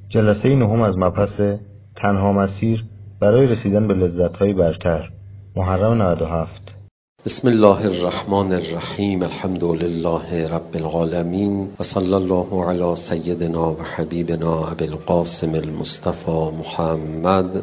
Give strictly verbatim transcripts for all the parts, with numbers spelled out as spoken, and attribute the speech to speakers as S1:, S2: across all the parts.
S1: جلسه نهم از مبحث تنها مسیر برای رسیدن به لذت‌های برتر، محرم نود و هفت.
S2: بسم الله الرحمن الرحیم. الحمد لله رب العالمین و صلی الله علی سیدنا و حبیبنا ابی القاسم المصطفى محمد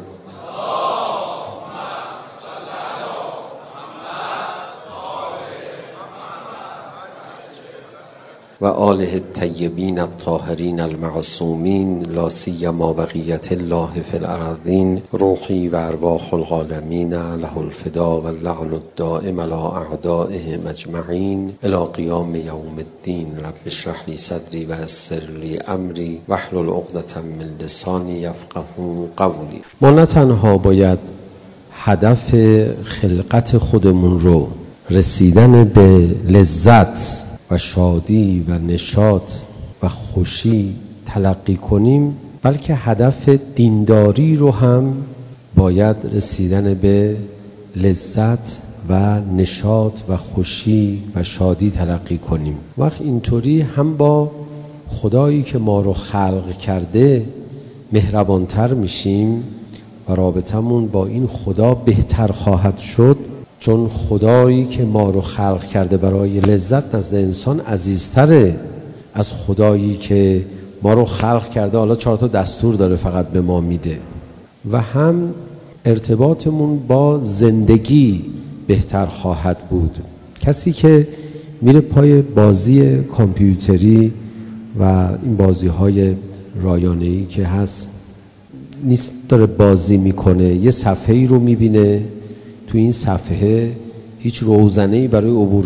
S2: و آله الطیبین الطاهرین المعصومین لا سیما بقیة الله فی الارضین. روحی و ارواح العالمین له الفدا و اللعن الدائم علی اعدائهم اجمعین الی قیام یوم الدین. رب اشرح لی صدری و یسر لی امری واحلل عقدة من لسانی یفقهوا قولی. ما نه تنها باید هدف خلقت خودمون رو رسیدن به لذت و شادی و نشاط و خوشی تلقی کنیم، بلکه هدف دینداری رو هم باید رسیدن به لذت و نشاط و خوشی و شادی تلقی کنیم. وقت اینطوری هم با خدایی که ما رو خلق کرده مهربانتر میشیم و رابطمون با این خدا بهتر خواهد شد، چون خدایی که ما رو خلق کرده برای لذت نزد انسان عزیزتره از خدایی که ما رو خلق کرده حالا چهار تا دستور داره فقط به ما میده. و هم ارتباطمون با زندگی بهتر خواهد بود. کسی که میره پای بازی کامپیوتری و این بازی های رایانه‌ای که هست نیست داره بازی میکنه، یه صفحه‌ای رو میبینه، تو این صفحه هیچ روزنه‌ای برای عبور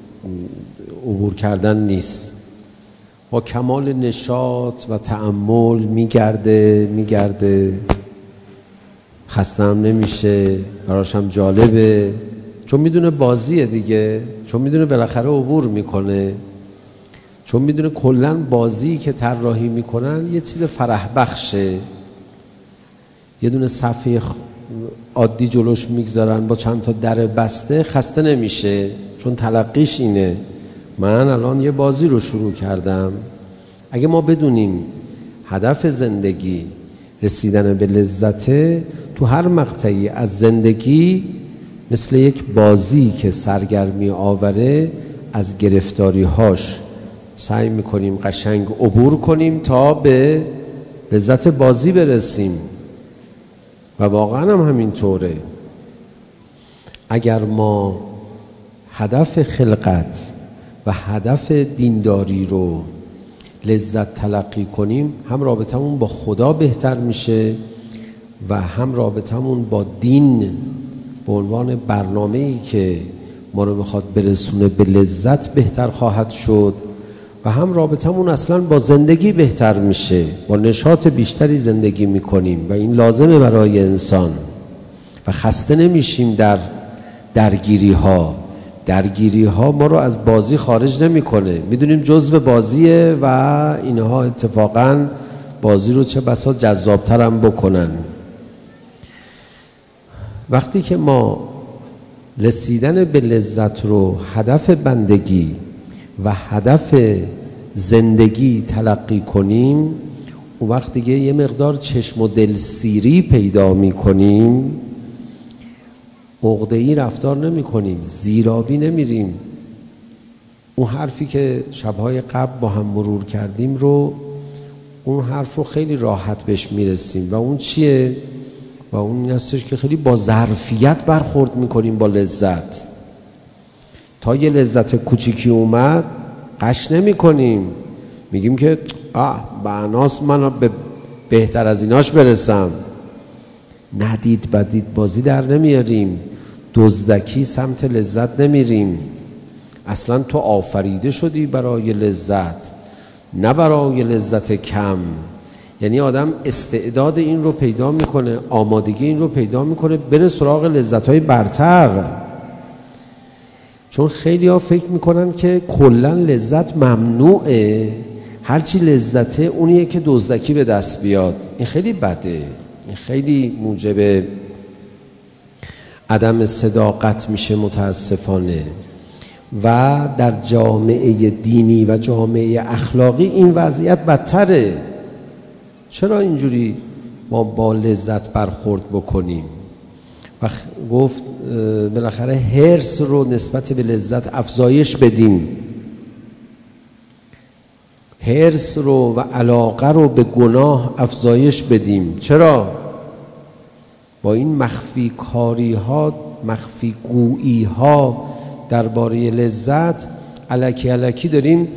S2: عبور کردن نیست. با کمال نشاط و تأمل میگرده میگرده خسته هم نمیشه، براش هم جالبه، چون میدونه بازیه دیگه، چون میدونه بالاخره عبور میکنه، چون میدونه کلاً بازی که طراحی میکنن یه چیز فرح بخشه. یه دونه صفحه عادی جلوش میگذارن با چند تا در بسته، خسته نمیشه، چون تلقیش اینه من الان یه بازی رو شروع کردم. اگه ما بدونیم هدف زندگی رسیدن به لذته، تو هر مقطعی از زندگی مثل یک بازی که سرگرمی آوره از گرفتاری هاش سعی میکنیم قشنگ عبور کنیم تا به لذت بازی برسیم. و واقعا هم همینطوره. اگر ما هدف خلقت و هدف دینداری رو لذت تلقی کنیم، هم رابطمون با خدا بهتر میشه و هم رابطمون با دین به عنوان برنامه‌ای که ما رو میخواد برسونه به لذت بهتر خواهد شد و هم رابطمون اصلا با زندگی بهتر میشه، با نشاط بیشتری زندگی میکنیم و این لازمه برای انسان و خسته نمیشیم در درگیری ها. درگیری ها ما رو از بازی خارج نمیکنه، میدونیم جزء بازیه و اینها اتفاقا بازی رو چه بسا جذابتر هم بکنن. وقتی که ما رسیدن به لذت رو هدف بندگی و هدف زندگی تلقی کنیم، اون وقت دیگه یه مقدار چشم و دل سیری پیدا می کنیم، عقده‌ای رفتار نمی کنیم، زیرابی نمیریم. اون حرفی که شبهای قبل با هم مرور کردیم رو، اون حرف رو خیلی راحت بهش میرسیم و اون چیه؟ و اون این هستش که خیلی با ظرفیت برخورد میکنیم با لذت. تا یه لذت کوچیکی اومد قش نمی کنیم، میگیم که آه بعناس من به بهتر از ایناش برسم. ندید بدید بازی در نمیاریم، دزدکی سمت لذت نمیریم. اصلا تو آفریده شدی برای لذت، نه برای لذت کم. یعنی آدم استعداد این رو پیدا میکنه، آمادگی این رو پیدا میکنه بره سراغ لذت‌های برتر. چون خیلی ها فکر میکنن که کلا لذت ممنوعه، هرچی لذته اونیه که دزدکی به دست بیاد. این خیلی بده، این خیلی موجب عدم صداقت میشه متاسفانه. و در جامعه دینی و جامعه اخلاقی این وضعیت بدتره. چرا اینجوری ما با لذت برخورد بکنیم؟ و گفت بالاخره حرص رو نسبت به لذت افزایش بدیم، حرص رو و علاقه رو به گناه افزایش بدیم. چرا؟ با این مخفی کاری ها، مخفی گویی ها درباره لذت، الکی الکی داریم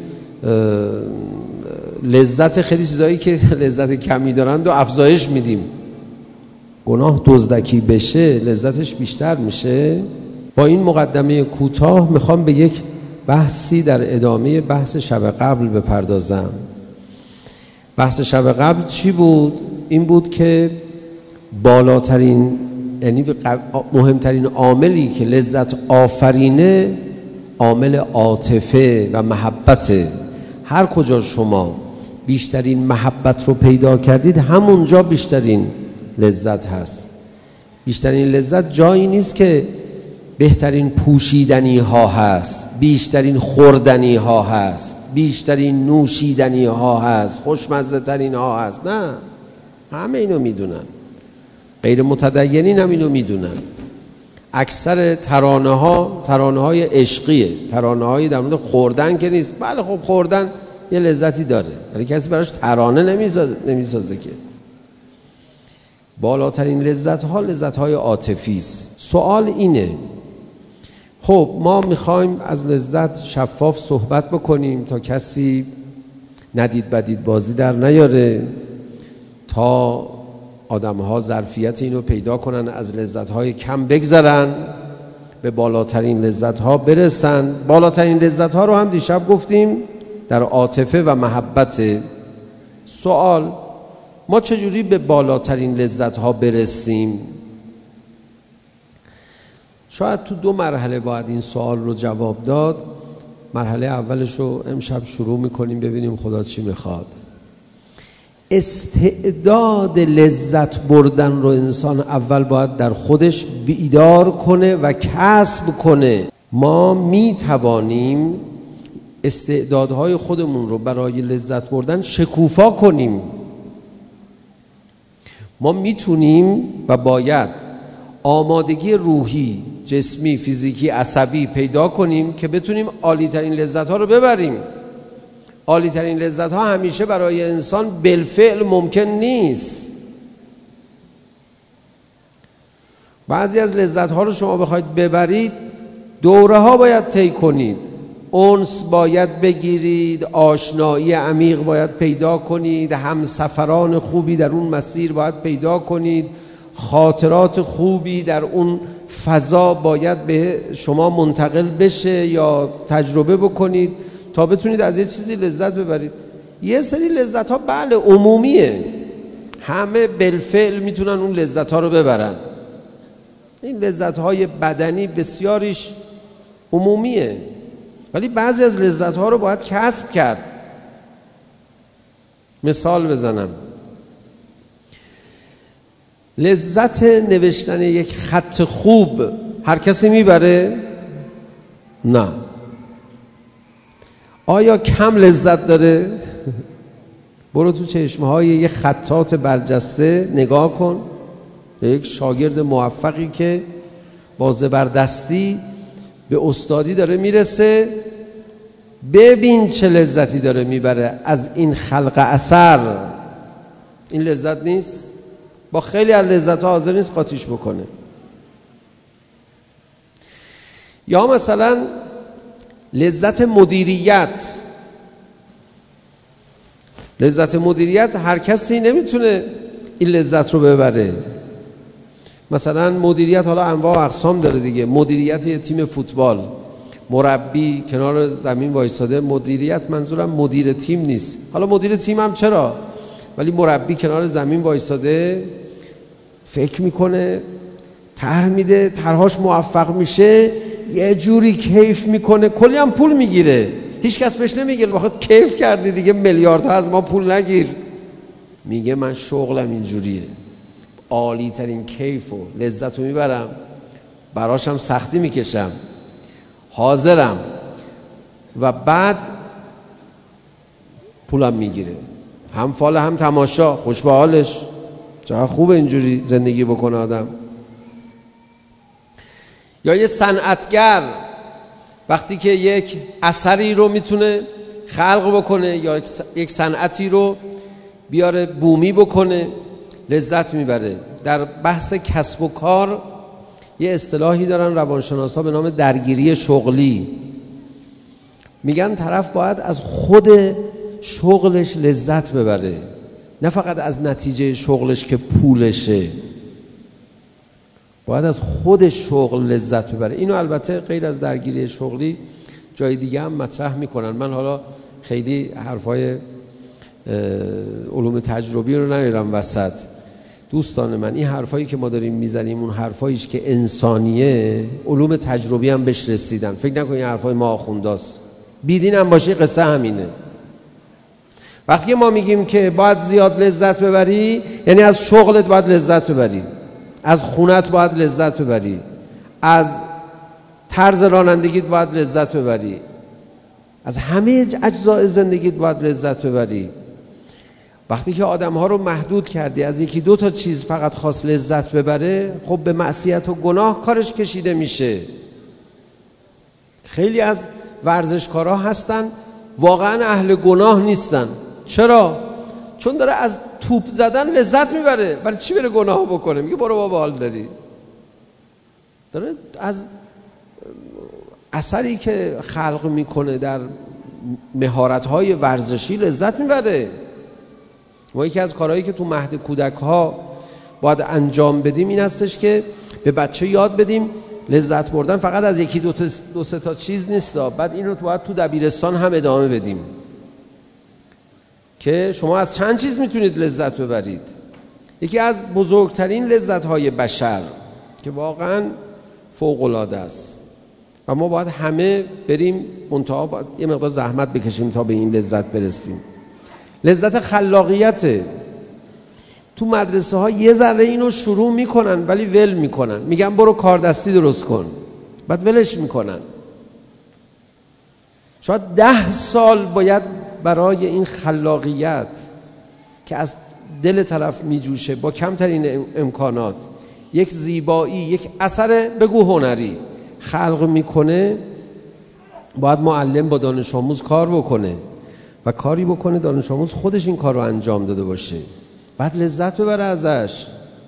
S2: لذت خیلی چیزایی که لذت کمی دارند و افزایش میدیم. گناه دزدکی بشه لذتش بیشتر میشه. با این مقدمه کوتاه میخوام به یک بحثی در ادامه بحث شب قبل بپردازم. بحث شب قبل چی بود؟ این بود که بالاترین، یعنی مهمترین عاملی که لذت آفرینه عامل عاطفه و محبته. هر کجا شما بیشترین محبت رو پیدا کردید همونجا بیشترین لذت هست. بیشترین لذت جایی نیست که بهترین پوشیدنی ها هست، بیشترین خوردنی ها هست، بیشترین نوشیدنی ها هست، خوشمزه ترین ها هست. نه، همه اینو میدونن، غیر متدینین هم اینو میدونن. اکثر ترانه ها ترانه های عشقیه، ترانه های در مورد خوردن که نیست. بله خب خوردن یه لذتی داره ولی کسی براش ترانه نمیسازه نمیسازه که. بالاترین لذت ها لذت های عاطفی است. سوال اینه، خب ما میخوایم از لذت شفاف صحبت بکنیم تا کسی ندید بدید بازی در نیاره، تا آدم ها ظرفیت اینو پیدا کنن از لذت های کم بگذرن به بالاترین لذت ها برسن. بالاترین لذت ها رو هم دیشب گفتیم در عاطفه و محبت. سوال، ما چجوری به بالاترین لذت ها برسیم؟ شاید تو دو مرحله باید این سوال رو جواب داد. مرحله اولش رو امشب شروع میکنیم، ببینیم خدا چی میخواد. استعداد لذت بردن رو انسان اول باید در خودش بیدار کنه و کسب کنه. ما میتوانیم استعدادهای خودمون رو برای لذت بردن شکوفا کنیم. ما میتونیم و باید آمادگی روحی، جسمی، فیزیکی، عصبی پیدا کنیم که بتونیم عالی ترین لذت ها رو ببریم. عالی ترین لذت ها همیشه برای انسان بالفعل ممکن نیست. بعضی از لذت ها رو شما بخواید ببرید دوره ها باید طی کنید، انس باید بگیرید، آشنایی عمیق باید پیدا کنید، همسفران خوبی در اون مسیر باید پیدا کنید، خاطرات خوبی در اون فضا باید به شما منتقل بشه یا تجربه بکنید تا بتونید از یه چیزی لذت ببرید. یه سری لذت ها بله عمومیه، همه بالفعل میتونن اون لذت ها رو ببرن. این لذت های بدنی بسیاریش عمومیه، ولی بعضی از لذت ها رو باید کسب کرد. مثال بزنم، لذت نوشتن یک خط خوب هر کسی میبره؟ نه. آیا کم لذت داره؟ برو تو چشمه های یک خطاط برجسته نگاه کن، به یک شاگرد موفقی که با زبردستی به استادی داره میرسه، ببین چه لذتی داره میبره از این خلق اثر. این لذت نیست؟ با خیلی از لذت ها حاضر نیست قاطیش بکنه. یا مثلا لذت مدیریت. لذت مدیریت هر کسی نمیتونه این لذت رو ببره. مثلا مدیریت حالا انواع و اقسام داره دیگه. مدیریت یه تیم فوتبال، مربی کنار زمین وایساده. مدیریت منظورم مدیر تیم نیست، حالا مدیر تیم هم چرا، ولی مربی کنار زمین وایساده فکر میکنه، طرح میده، طرحاش موفق میشه، یه جوری کیف میکنه، کلی هم پول میگیره، هیچ کس بهش نمیگه واخد کیف کردی دیگه، میلیاردها از ما پول نگیر. میگه من شغلم اینجوریه، عالی ترین کیف و لذت رو میبرم، براشم سختی میکشم، حاضرم، و بعد پولم میگیره. هم فال هم تماشا، خوش به حالش. چقدر خوبه اینجوری زندگی بکنه آدم. یا یه صنعتگر وقتی که یک اثری رو میتونه خلق بکنه یا یک صنعتی رو بیاره بومی بکنه، لذت میبره. در بحث کسب و کار یه اصطلاحی دارن روانشناسا به نام درگیری شغلی. میگن طرف باید از خود شغلش لذت ببره، نه فقط از نتیجه شغلش که پولشه. باید از خود شغل لذت ببره. اینو البته غیر از درگیری شغلی جای دیگه هم مطرح میکنن. من حالا خیلی حرفای علوم تجربی رو نمیرم وسط. دوستان من، این حرفایی که ما داریم میزنیم اون حرفاییش که انسانیه، علوم تجربی هم بهش رسیدن. فکر نکن این حرفای ما آخونداست. بیدین هم باشه قصه همینه. وقتی ما میگیم که باید زیاد لذت ببری، یعنی از شغلت باید لذت ببری، از خونت باید لذت ببری، از طرز رانندگیت باید لذت ببری، از همه اجزای زندگیت باید لذت ببری. وقتی که آدم ها رو محدود کردی، از یکی دو تا چیز فقط خواست لذت ببره، خب به معصیت و گناه کارش کشیده میشه. خیلی از ورزشکارا هستن واقعا اهل گناه نیستن. چرا؟ چون داره از توپ زدن لذت میبره. برای چی بره گناه بکنه؟ میگه برو بابا حال داری. داره از اثری که خلق میکنه در مهارت‌های ورزشی لذت میبره. و یکی از کارهایی که تو مهد کودک ها باید انجام بدیم این هستش که به بچه یاد بدیم لذت بردن فقط از یکی دو, دو سه تا چیز نیست. بعد این رو باید تو دبیرستان هم ادامه بدیم که شما از چند چیز میتونید لذت ببرید. یکی از بزرگترین لذت های بشر که واقعا فوق العاده است و ما باید همه بریم منتها باید یه مقدار زحمت بکشیم تا به این لذت برسیم. لذت خلاقیته. تو مدرسه ها یه ذره اینو شروع میکنن ولی ول میکنن، میگن برو کاردستی درست کن، بعد ولش میکنن. شاید ده سال باید برای این خلاقیت که از دل طرف میجوشه با کمترین امکانات یک زیبایی، یک اثر بگو هنری خلق میکنه، باید معلم با دانش آموز کار بکنه و کاری بکنه دانش آموز خودش این کار رو انجام داده باشه، بعد لذت ببره ازش.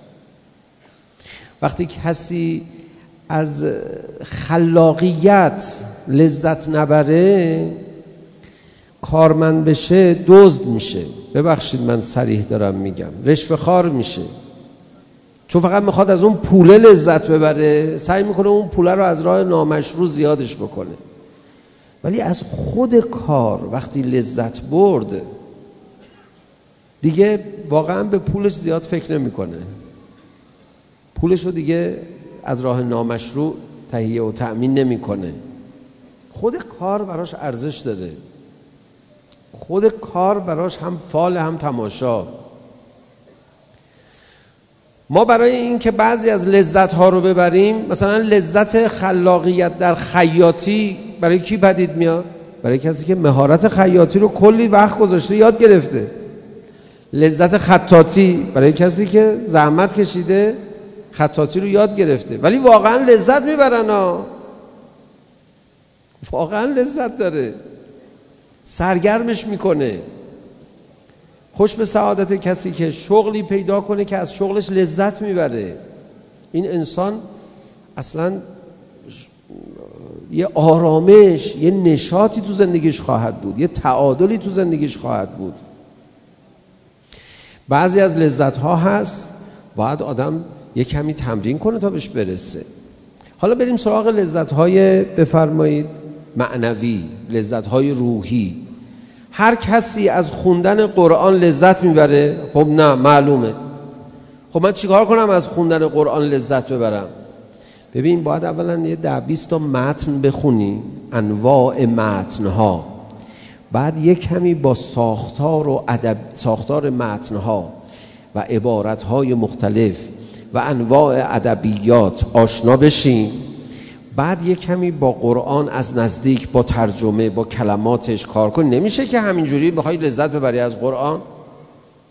S2: وقتی کسی از خلاقیت لذت نبره، کارمند بشه، دزد میشه. ببخشید من صریح دارم میگم، رشوه خوار میشه. چون فقط میخواد از اون پوله لذت ببره، سعی میکنه اون پوله رو از راه نامشروع زیادش بکنه. ولی از خود کار وقتی لذت برد، دیگه واقعا به پولش زیاد فکر نمیکنه. پولش رو دیگه از راه نامشروع تهیه و تأمین نمیکنه. خود کار براش ارزش داره. خود کار براش هم فال هم تماشا. ما برای این که بعضی از لذت ها رو ببریم، مثلا لذت خلاقیت در خیاطی برای کی پدید میاد؟ برای کسی که مهارت خیاطی رو کلی وقت گذاشته یاد گرفته. لذت خطاطی برای کسی که زحمت کشیده خطاطی رو یاد گرفته. ولی واقعا لذت میبرن ها، واقعا لذت داره، سرگرمش میکنه. خوش به سعادت کسی که شغلی پیدا کنه که از شغلش لذت میبره. این انسان اصلا یه آرامش، یه نشاطی تو زندگیش خواهد بود، یه تعادلی تو زندگیش خواهد بود. بعضی از لذت ها هست باید آدم یه کمی تمرین کنه تا بهش برسه. حالا بریم سراغ لذت های بفرمایید معنوی، لذت های روحی. هر کسی از خوندن قرآن لذت میبره؟ خب نه، معلومه. خب من چیکار کنم از خوندن قرآن لذت ببرم؟ ببین، باید اولا یه ده بیست تا متن بخونی، انواع متنها، بعد یه کمی با ساختار و ادب، ساختار متنها و عبارتهای مختلف و انواع ادبیات آشنا بشین. بعد یه کمی با قرآن از نزدیک با ترجمه با کلماتش کار کن. نمیشه که همینجوری بخوای لذت ببری از قرآن.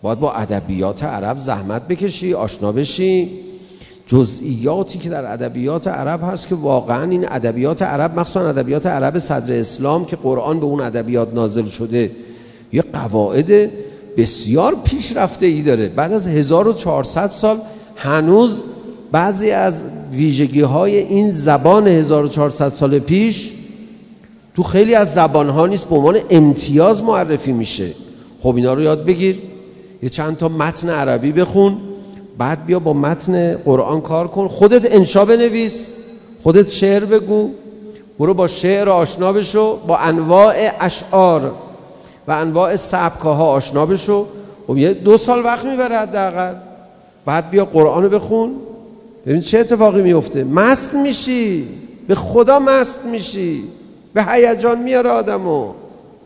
S2: باید با ادبیات عرب زحمت بکشی، آشنا بشی. جزئیاتی که در ادبیات عرب هست که واقعا این ادبیات عرب، مخصوصا ادبیات عرب صدر اسلام که قرآن به اون ادبیات نازل شده، یه قواعد بسیار پیشرفته ای داره. بعد از هزار و چهارصد سال هنوز بعضی از ویژگی های این زبان هزار و چهارصد سال پیش تو خیلی از زبانها نیست، به عنوان امتیاز معرفی میشه. خب اینا رو یاد بگیر، یه چند تا متن عربی بخون، بعد بیا با متن قرآن کار کن، خودت انشا بنویس، خودت شعر بگو، برو با شعر آشنا بشو، با انواع اشعار و انواع سبک‌ها آشنا بشو. خب یه دو سال وقت میبره حداقل. بعد بیا قرآن رو بخون، ببین چه اتفاقی میفته. مست میشی، به خدا مست میشی، به هیجان میاره آدمو.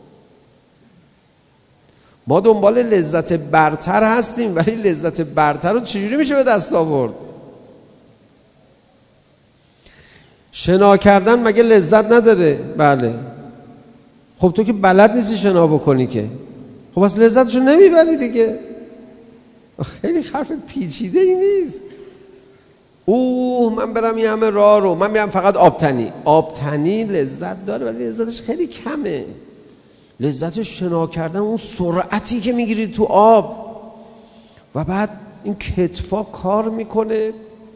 S2: ما دنبال لذت برتر هستیم، ولی لذت برتر رو چجوری میشه به دست آورد؟ شنا کردن مگه لذت نداره؟ بله. خب تو که بلد نیستی شنا بکنی که، خب بس لذتشو نمیبری دیگه. خیلی حرف پیچیده ای نیست. اوه من برم این همه راه رو، من میرم فقط آبتنی. آبتنی لذت داره ولی لذتش خیلی کمه. لذت شنا کردن اون سرعتی که میگیری تو آب و بعد این کتفا کار میکنه.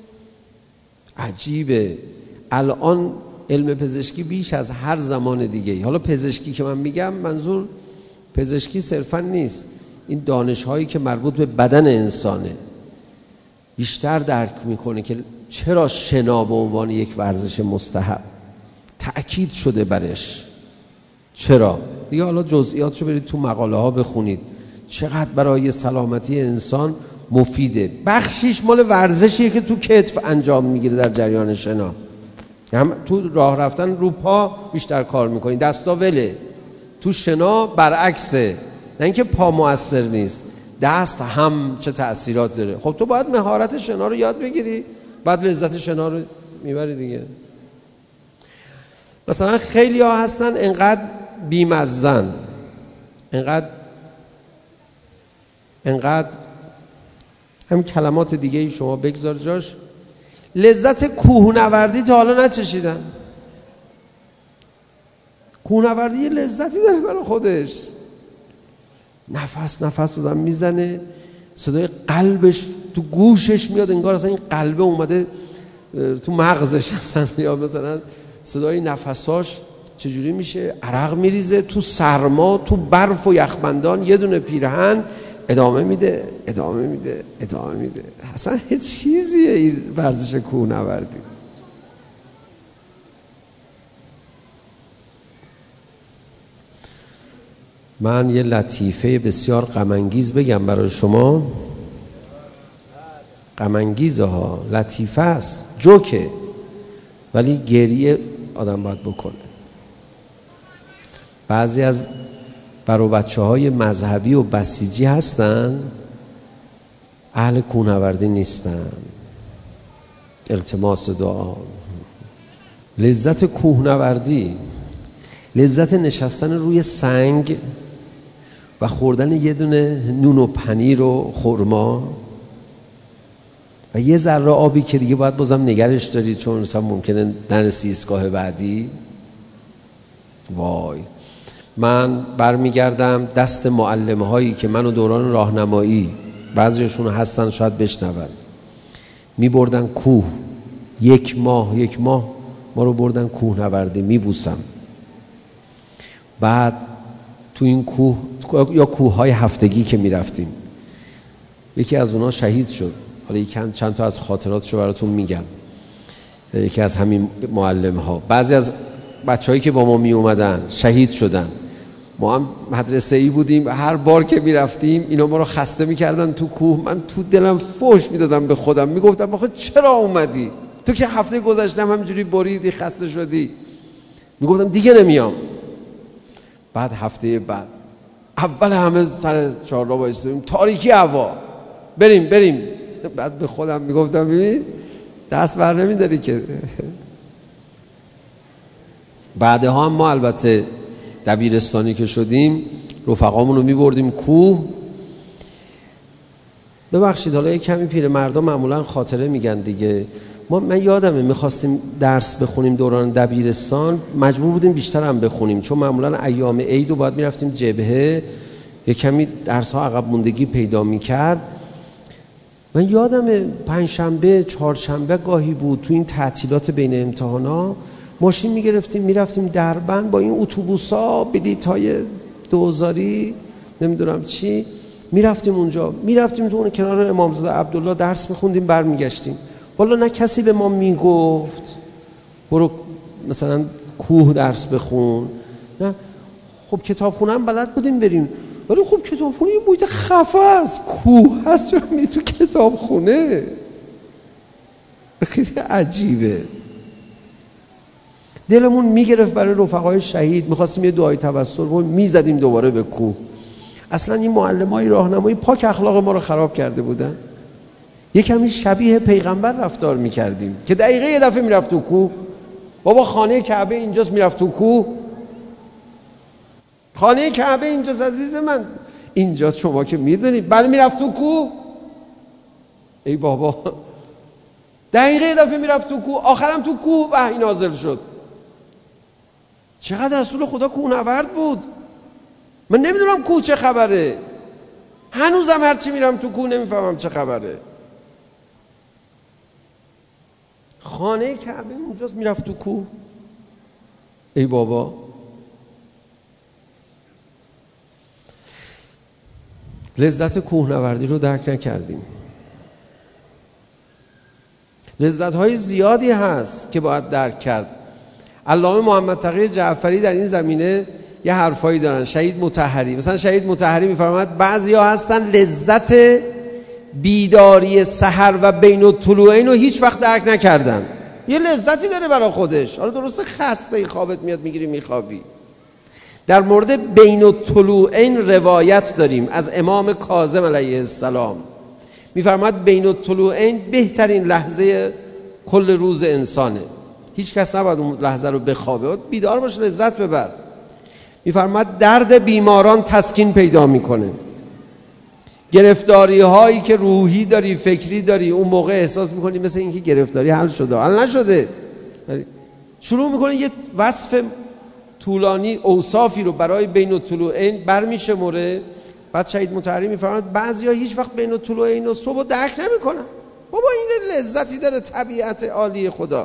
S2: عجیبه. الان علم پزشکی بیش از هر زمان دیگه، حالا پزشکی که من میگم منظور پزشکی صرفا نیست، این دانش هایی که مربوط به بدن انسانه، بیشتر درک میکنه که چرا شنا به عنوان یک ورزش مستحب تأکید شده برش. چرا؟ دیگه حالا جزئیاتشو برید تو مقاله ها بخونید چقدر برای سلامتی انسان مفیده. بخشیش مال ورزشیه که تو کتف انجام میگیره در جریان شنا. هم تو راه رفتن رو پا بیشتر کار میکنی، دستا وله. تو شنا برعکسه، نه اینکه پا مؤثر نیست، دست هم چه تأثیرات داره. خب تو باید مهارت شنا رو یاد بگیری، بعد لذت شنا رو میبری دیگه. مثلا خیلی ها هستن انقدر بیمزن، انقدر انقدر هم کلمات دیگه ای شما بگذار جاش، لذت کوهنوردی تا حالا نچشیدن. کوهنوردی یه لذتی داره برای خودش. نفس نفس آدم میزنه، صدای قلبش تو گوشش میاد، انگار اصلا این قلبه اومده تو مغزش اصلا، یا مثلا صدای نفساش چجوری میشه، عرق میریزه تو سرما، تو برف و یخبندان، یه دونه پیرهن ادامه میده ادامه میده ادامه میده. اصلا هیچ چیزیه این ورزش کوهنوردی. من یه لطیفه بسیار غم انگیز بگم برای شما. غم انگیزه ها، لطیفه است، جوکه، ولی گریه آدم باید بکنه. بعضی از برای بچه های مذهبی و بسیجی هستن، اهل کوهنوردی نیستن. التماس دعا. لذت کوهنوردی، لذت نشستن روی سنگ و خوردن یه دونه نون و پنیر و خرما و یه ذره آبی که دیگه باید بازم نگرش داری چون مثلا ممکنه نرسی ایستگاه بعدی. وای، من برمیگردم دست معلم هایی که منو دوران راهنمایی، بعضیشون هستن شاید بشنون، می بردن کوه، یک ماه یک ماه ما رو بردن کوهنوردی. می بوسم. بعد تو این کوه یا کوه های هفتگی که می رفتیم، یکی از اونا شهید شد. حالا چند تا از خاطراتشو براتون میگم. یکی از همین معلم ها، بعضی از بچه‌هایی که با ما می اومدن شهید شدن. ما هم مدرسه ای بودیم، هر بار که می رفتیم اینا ما رو خسته می کردن تو کوه. من تو دلم فوش می دادم به خودم، می گفتم آخه چرا اومدی؟ تو که هفته گذشتم همینجوری بریدی خسته شدی. می گفتم دیگه نمیام. بعد هفته بعد اول همه سر چهارراه وایسادیم، تاریکی هوا، بریم بریم. بعد به خودم می گفتم ببین دست بر نمیداری که. بعدها هم ما البته دبیرستانی که شدیم رفقامون رو می بردیم کوه. ببخشید حالا یک کمی پیرمردا معمولا خاطره میگن دیگه. ما من یادمه میخواستیم درس بخونیم دوران دبیرستان، مجبور بودیم بیشتر هم بخونیم چون معمولا ایام عید و باید میرفتیم جبهه، یک کمی درس ها عقب موندگی پیدا میکرد. من یادمه پنجشنبه چهارشنبه گاهی بود تو این تعطیلات بین امتحانا ماشین میگرفتیم میرفتیم دربند با این اتوبوسا بلیط‌های دوزاری نمیدونم چی، میرفتیم اونجا، میرفتیم تو اون کنار امامزاده عبدالله درس میخوندیم برمیگشتیم. والا نه کسی به ما میگفت برو مثلا کوه درس بخون، نه خب کتابخونه هم بلد بودیم بریم، ولی خب کتابخونه یه محیط خفه است، کوه هست چرا میری تو کتابخونه؟ خیلی عجیبه. دلمون میگرفت برای رفقای شهید، میخواستیم یه دعای توسل رو میزدیم دوباره به کوه. اصلا این معلمای راهنمایی پاک اخلاق ما رو خراب کرده بودن. یه کمی شبیه پیغمبر رفتار میکردیم که دقیقه یه دفعه میرفت تو کوه. بابا خانه کعبه اینجاست، میرفت تو کوه. خانه کعبه اینجاست عزیز من، اینجا شما که میدونید، بله میرفت تو کوه. ای بابا دقیقه یه دفعه میرفت تو کوه، آخرم تو کوه وحی نازل شد. چقدر رسول خدا کوهنورد بود. من نمیدونم کوه چه خبره، هنوزم هرچی میرم تو کوه نمیفهمم چه خبره. خانه کعبه اونجاست، میرفت تو کوه. ای بابا لذت کوهنوردی رو درک نکردیم. لذت‌های زیادی هست که باید درک کرد. علامه محمد تقی جعفری در این زمینه یه حرفایی دارن. شهید مطهری مثلا شهید مطهری میفرماید بعضیا هستن لذت بیداری سحر و بین الطلوعین رو هیچ وقت درک نکردن. یه لذتی داره برای خودش، حالا درسته خسته ای خوابت میاد میگیری میخوابی. در مورد بین الطلوعین روایت داریم از امام کاظم علیه السلام، میفرماید بین الطلوعین بهترین لحظه کل روز انسانه، هیچ کس نباید اون لحظه رو بخوابه، بیدار باش لذت ببر. میفرماید درد بیماران تسکین پیدا میکنه، گرفتاری هایی که روحی داری فکری داری اون موقع احساس میکنی مثل اینکه گرفتاری حل شده، حل نشده، شروع میکنه یه وصف طولانی اوصافی رو برای بین الطلوعین برمیشمره. بعد شهید مطهری میفرماید بعضیا هیچ وقت بین الطلوعین و صبح درک نمیکنن. بابا این لذتی داره، طبیعت عالی خدا.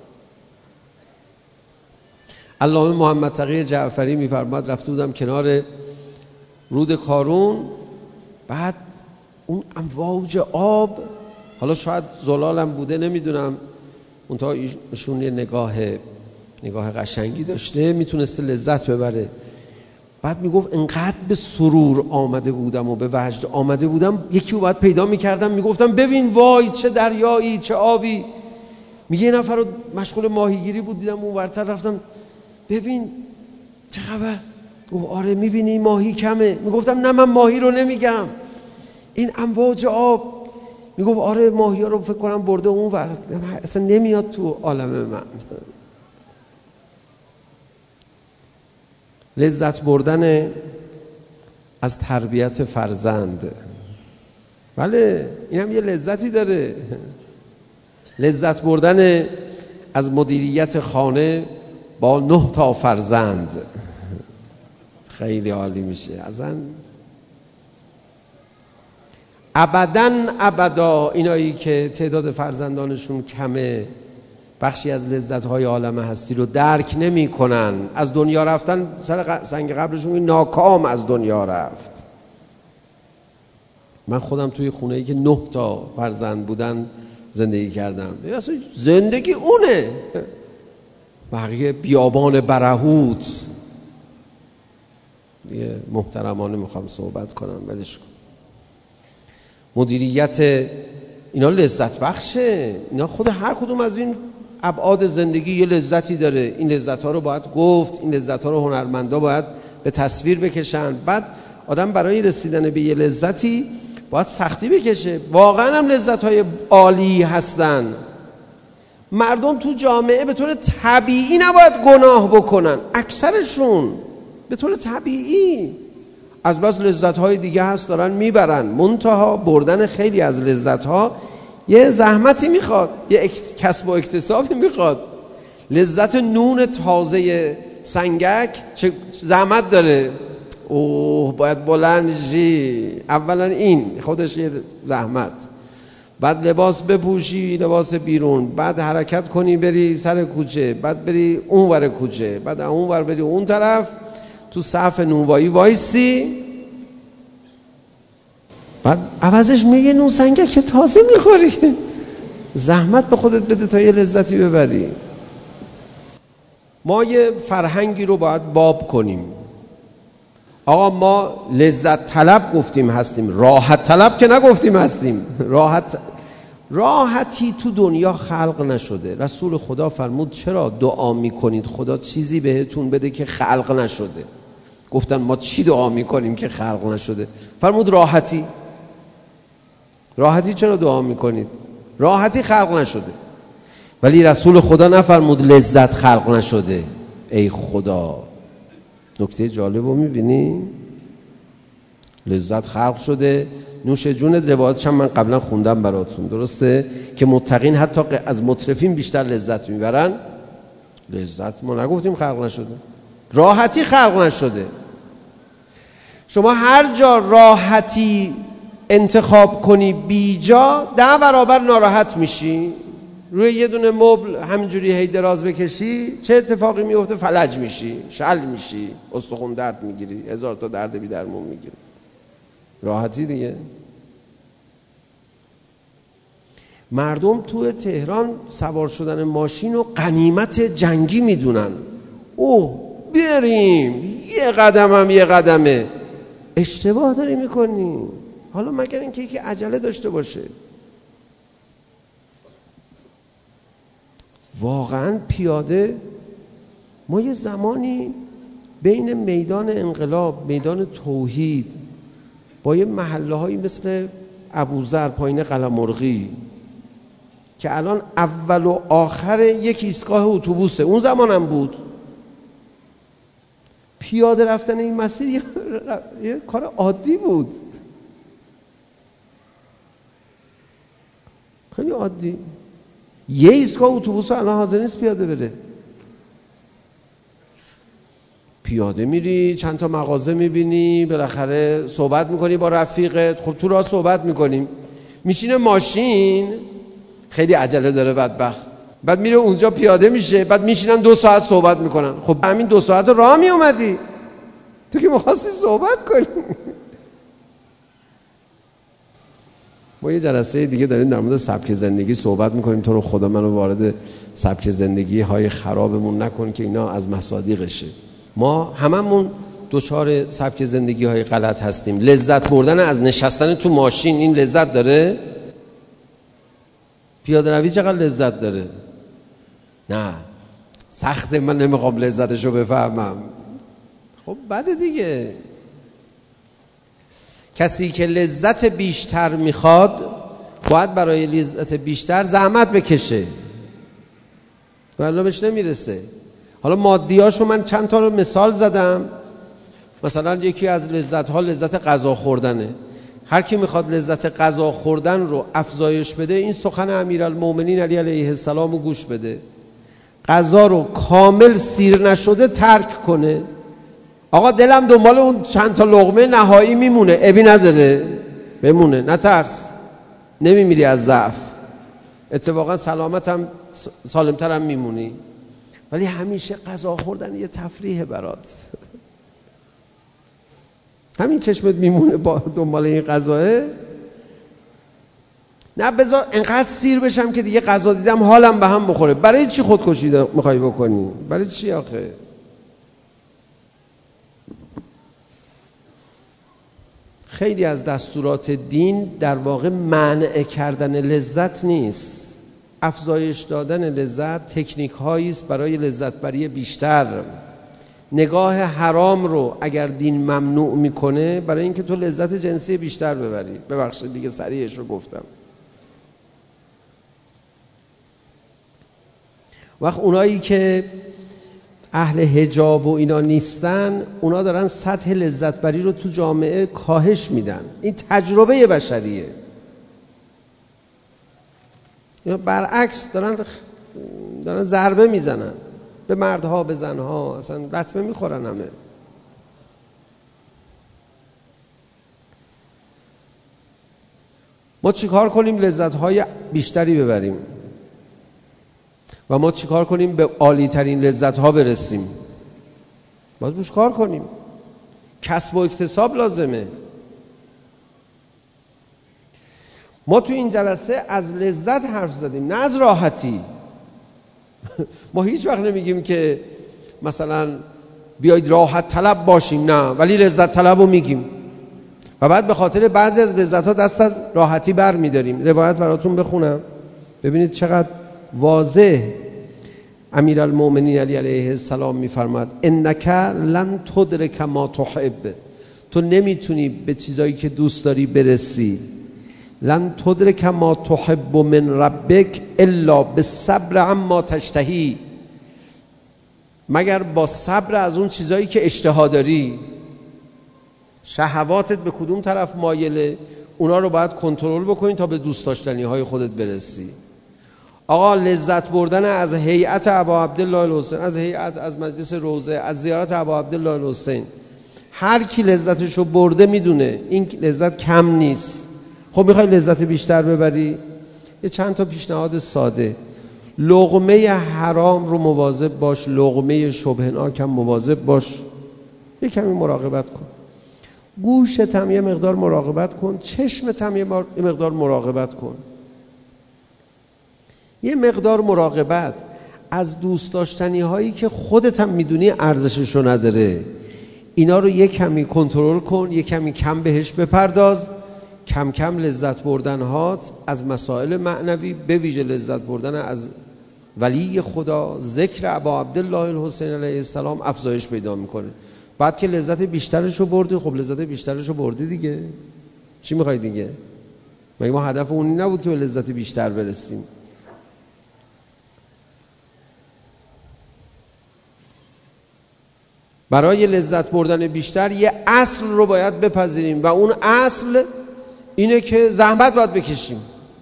S2: علامه محمد تقی جعفری میفرماید رفته بودم کنار رود کارون، بعد اون امواج آب، حالا شاید زلالم بوده نمیدونم، اونتا ایشون یه نگاه نگاه قشنگی داشته، میتونسته لذت ببره. بعد میگفت انقدر به سرور آمده بودم و به وجد آمده بودم، یکی رو باید پیدا میکردم میگفتم ببین وای چه دریایی چه آبی. میگه یه نفر رو مشغول ماهیگیری بود دیدم اون ورتر رفتم ببین چه خبر، گفت آره میبینی ماهی کمه. میگفتم نه من ماهی رو نمیگم، این امواج آب. میگفت آره ماهی ها رو فکر کنم برده اون ور، اصلا نمیاد تو عالم من. لذت بردن از تربیت فرزند، بله این هم یه لذتی داره. لذت بردن از مدیریت خانه با نه تا فرزند خیلی عالی میشه. اصلا ابداً ابدا اینایی که تعداد فرزندانشون کمه بخشی از لذت‌های عالم هستی رو درک نمی‌کنن. از دنیا رفتن سر سنگ قبرشون ناکام از دنیا رفت. من خودم توی خونه‌ای که نه تا فرزند بودن زندگی کردم، اصلا زندگی اونه، بقیه بیابان برهوت. یه محترمانه میخوام صحبت کنم ولش کن. مدیریت اینا لذت بخشه، اینا خود هر کدوم از این ابعاد زندگی یه لذتی داره. این لذت ها رو باید گفت، این لذت ها رو هنرمندا باید به تصویر بکشن. بعد آدم برای رسیدن به یه لذتی باید سختی بکشه. واقعا هم لذت های عالی هستن. مردم تو جامعه به طور طبیعی نباید گناه بکنن، اکثرشون به طور طبیعی. از بس لذت‌های دیگه هست دارن میبرن. منتها بردن خیلی از لذت‌ها یه زحمتی میخواد، یه کسب و اکتسابی میخواد. لذت نون تازه سنگک چه زحمت داره. اوه باید بلند شی، اولا این خودش یه زحمت، بعد لباس بپوشی، لباس بیرون، بعد حرکت کنی بری سر کوچه، بعد بری اون ور کوچه، بعد اون ور بری اون طرف، تو صف نونوایی وایسی، بعد عوضش میگه نون سنگک که تازه میخوری. زحمت به خودت بده تا یه لذتی ببری. ما یه فرهنگی رو باید باب کنیم. آقا ما لذت طلب گفتیم هستیم، راحت طلب که نگفتیم هستیم. راحت راحتی تو دنیا خلق نشده. رسول خدا فرمود چرا دعا میکنید خدا چیزی بهتون بده که خلق نشده؟ گفتن ما چی دعا میکنیم که خلق نشده؟ فرمود راحتی. راحتی چرا دعا میکنید؟ راحتی خلق نشده. ولی رسول خدا نفرمود لذت خلق نشده. ای خدا، نکته جالب رو میبینی؟ لذت خلق شده. نوش جونت روایتش هم من قبلا خوندم براتون، درسته؟ که متقین حتی از مترفین بیشتر لذت میبرن. لذت ما نگفتیم خلق نشده، راحتی خلق نشده. شما هر جا راحتی انتخاب کنی بیجا، ده برابر ناراحت میشی. روی یه دونه مبل همینجوری هی دراز بکشی، چه اتفاقی میفته؟ فلج میشی، شل میشی، استخون درد میگیری، هزار تا درد بی درمون میگیری. راحتی دیگه. مردم تو تهران سوار شدن ماشین و غنیمت جنگی میدونن. اوه بریم، یه قدم هم یه قدمه. اشتباه داری میکنی. حالا مگر اینکه یکی عجله داشته باشه. واقعا پیاده، ما یه زمانی بین میدان انقلاب، میدان توحید، با یه محله هایی مثل ابوذر پایین قلمرغی که الان اول و آخر یک ایستگاه اتوبوسه، اون زمانم بود، پیاده رفتن این مسیر یه, یه کار عادی بود، خیلی عادی. یه ایستگاه اتوبوس الان حاضر نیست پیاده بره. پیاده میری، چند تا مغازه میبینی، بالاخره صحبت میکنی با رفیقت. خب تو راه صحبت میکنیم، میشینه ماشین، خیلی عجله داره بدبخت، بعد میره اونجا پیاده میشه، بعد میشینن دو ساعت صحبت میکنن. خب همین دو ساعت راه میومدی، تو که میخواستی صحبت کنی. ما یه جلسه دیگه داریم در مورد سبک زندگی صحبت میکنیم. تو رو خدا منو وارد سبک زندگی های خرابمون نکن که اینا از مصادیقشه. ما هممون دوچار سبک زندگی های غلط هستیم. لذت بردن از نشستن تو ماشین، این لذت داره؟ پیاده روی چقدر لذت داره؟ نه سخته، من نمیخوام لذتشو بفهمم. خب بده دیگه. کسی که لذت بیشتر میخواد باید برای لذت بیشتر زحمت بکشه، ولی بهش نمیرسه. حالا مادیاشو من چند تا رو مثال زدم. مثلا یکی از لذت ها لذت غذا خوردنه. هر کی میخواد لذت غذا خوردن رو افزایش بده، این سخن امیرالمومنین علی علیه السلام رو گوش بده. غذا رو کامل سیر نشده ترک کنه. آقا دلم دنبال اون چند تا لقمه نهایی میمونه، ابی نداره، بمونه، نترس، نمیمیری از ضعف، اتفاقا سلامتم سالمترم میمونی. ولی همیشه غذا خوردن یه تفریح برات. همین چشمت میمونه با دنبال این غذاه. نه بذار انقدر سیر بشم که دیگه غذا دیدم حالم به هم بخوره. برای چی خودکشی میخوای بکنی؟ برای چی آخه؟ خیلی از دستورات دین در واقع منع کردن لذت نیست، افزایش دادن لذت. تکنیک هایی است برای لذت بری بیشتر. نگاه حرام رو اگر دین ممنوع میکنه برای اینکه تو لذت جنسی بیشتر ببری. ببخشید دیگه سریعش رو گفتم. وقت اونایی که
S3: اهل حجاب و اینا نیستن، اونا دارن سطح لذت بری رو تو جامعه کاهش میدن. این تجربه بشریه. یا برعکس دارن دارن ضربه میزنن به مردها، به زنها، اصلا لطمه میخورن همه. ما چیکار کنیم لذت‌های بیشتری ببریم و ما چیکار کنیم به عالی ترین لذت‌ها برسیم؟ باید روش کار کنیم. کسب و اکتساب لازمه. ما تو این جلسه از لذت حرف زدیم، نه از راحتی. ما هیچ وقت نمیگیم که مثلا بیایید راحت طلب باشیم، نه، ولی لذت طلب رو میگیم و بعد به خاطر بعضی از لذت ها دست از راحتی بر میداریم. روایت براتون بخونم ببینید چقدر واضح امیرالمؤمنین علی علیه السلام میفرماد انک لن تدرک ما تحب، تو نمیتونی به چیزایی که دوست داری برسی. لن تدرک ما تحب من ربک الا بالصبر عما تشتهی، مگر با صبر از اون چیزایی که اشتها داری. شهواتت به کدوم طرف مایله، اونا رو باید کنترل بکنی تا به دوست داشتنی های خودت برسی. آقا لذت بردن از هیئت ابا عبدالله الحسین، از هیئت، از مجلس روضه، از زیارت ابا عبدالله الحسین، هر کی لذتشو برده میدونه این لذت کم نیست. خب میخوای لذت بیشتر ببری؟ یه چند تا پیشنهاد ساده. لقمه حرام رو مواظب باش، لقمه شبهناک هم مواظب باش، یه کمی مراقبت کن. گوشت هم یه مقدار مراقبت کن، چشمت هم یه مقدار مراقبت کن. یه مقدار مراقبت از دوست داشتنی هایی که خودت هم میدونی ارزششو نداره، اینا رو یه کمی کنترل کن، یه کمی کم بهش بپرداز. کم کم لذت بردن هات از مسائل معنوی، به ویژه لذت بردن از ولی خدا، ذکر ابا عبدالله الحسین علیه السلام افزایش پیدا میکنه. بعد که لذت بیشترش رو بردی، خب لذت بیشترش رو بردی دیگه، چی میخوای دیگه؟ مگه ما هدف اونی نبود که به لذت بیشتر برسیم؟ برای لذت بردن بیشتر یه اصل رو باید بپذیریم و اون اصل اینه که زحمت باید بکشیم.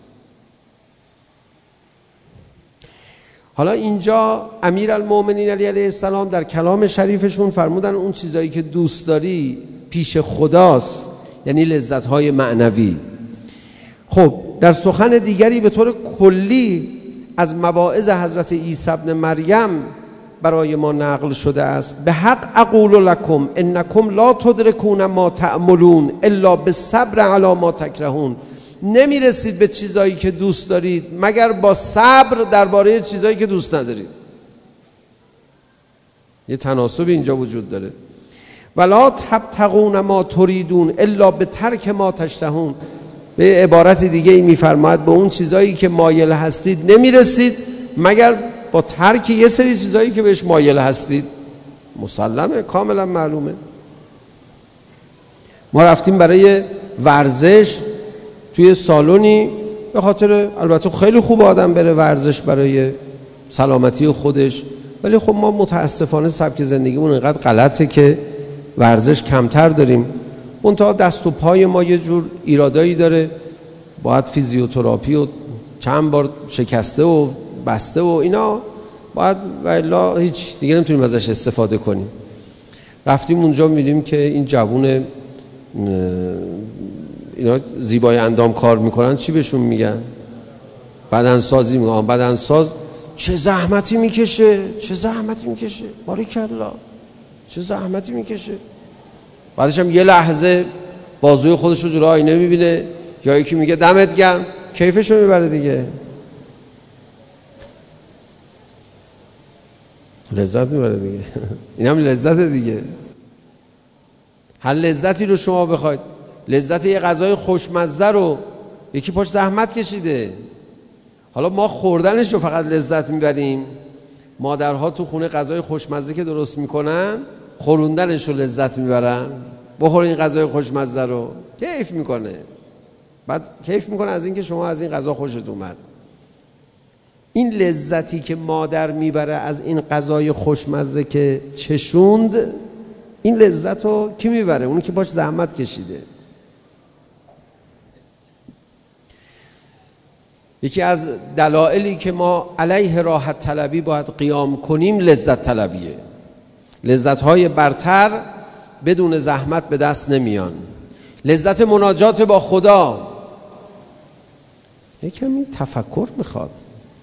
S3: حالا اینجا امیرالمؤمنین علی علیه السلام در کلام شریفشون فرمودن اون چیزایی که دوست داری پیش خداست، یعنی لذت‌های معنوی. خب در سخن دیگری به طور کلی از مواعظ حضرت عیسی ابن مریم برای ما نقل شده است: به حق اقول لکم انکم لا تدرکون ما تعملون الا بالصبر علی ما تکرهون. نمیرسید به چیزایی که دوست دارید مگر با صبر درباره چیزایی که دوست ندارید. یه تناسب اینجا وجود داره. ولا تبتغون ما تریدون الا بترک ما تشتهون. به عبارت دیگه ای میفرماید به اون چیزایی که مایل هستید نمیرسید مگر با ترک یه سری چیزایی که بهش مایل هستید. مسلمه، کاملا معلومه. ما رفتیم برای ورزش توی سالونی، به خاطر البته خیلی خوب آدم بره ورزش برای سلامتی خودش، ولی خب ما متاسفانه سبک زندگیمون اینقدر غلطه که ورزش کمتر داریم. منتها دست و پای ما یه جور ایرادایی داره، باید فیزیوتراپی و چند بار شکسته و بسته و اینا، باید والا هیچ دیگه نمیتونیم ازش استفاده کنیم. رفتیم اونجا می‌بینیم که این جوون اینا زیبای اندام کار میکنن، چی بهشون میگن؟ بدنسازی میگن. بدنساز چه زحمتی میکشه، چه زحمتی میکشه، باریکلا چه زحمتی میکشه. بعدش هم یه لحظه بازوی خودش رو جلوی آینه میبینه، یا یکی میگه دمت گرم، کیفش رو میبره دیگه، لذت میبره دیگه. این هم لذت دیگه. هر لذتی رو شما بخواید، لذت یه غذای خوشمزه رو یکی پاش زحمت کشیده، حالا ما خوردنش رو فقط لذت میبریم. مادرها تو خونه غذای خوشمزه که درست میکنن خوروندنش رو لذت میبرن. بخور این غذای خوشمزه رو، کیف میکنه، بعد کیف میکنه از این که شما از این غذا خوشت اومد. این لذتی که مادر میبره از این غذای خوشمزه که چشوند، این لذت رو کی میبره؟ اونی که باش زحمت کشیده. یکی از دلایلی که ما علیه راحت طلبی باید قیام کنیم لذت طلبیه. لذت‌های برتر بدون زحمت به دست نمیان. لذت مناجات با خدا یک کمی تفکر میخواد،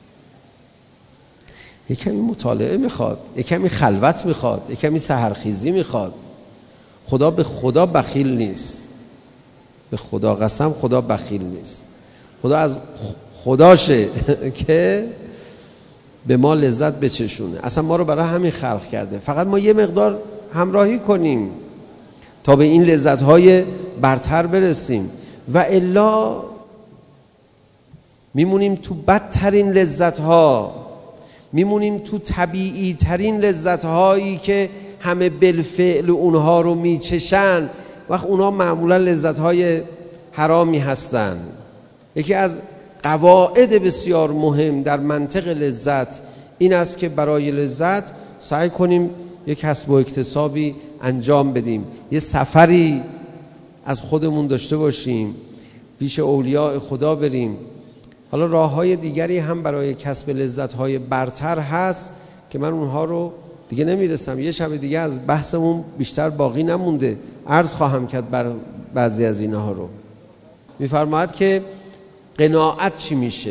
S3: یک کمی مطالعه میخواد، یک کمی خلوت میخواد، یک کمی سحرخیزی میخواد. خدا به خدا بخیل نیست، به خدا قسم خدا بخیل نیست. خدا از خداشه که به ما لذت بچشونه. اصلا ما رو برای همین خلق کرده. فقط ما یه مقدار همراهی کنیم تا به این لذت‌های برتر برسیم و الا میمونیم تو بدترین لذت‌ها، میمونیم تو طبیعی ترین لذت‌هایی که همه بالفعل اونها رو میچشن. وقت اونها معمولا لذت‌های حرامی هستن. یکی از قواعد بسیار مهم در منطق لذت این است که برای لذت سعی کنیم یک کسب و اکتسابی انجام بدیم، یه سفری از خودمون داشته باشیم، پیش اولیاء خدا بریم. حالا راه‌های دیگری هم برای کسب لذت‌های برتر هست که من اونها رو دیگه نمیرسم، یه شب دیگه از بحثمون بیشتر باقی نمونده، عرض خواهم کرد بر بعضی از اینها رو. می‌فرماید که قناعت چی میشه؟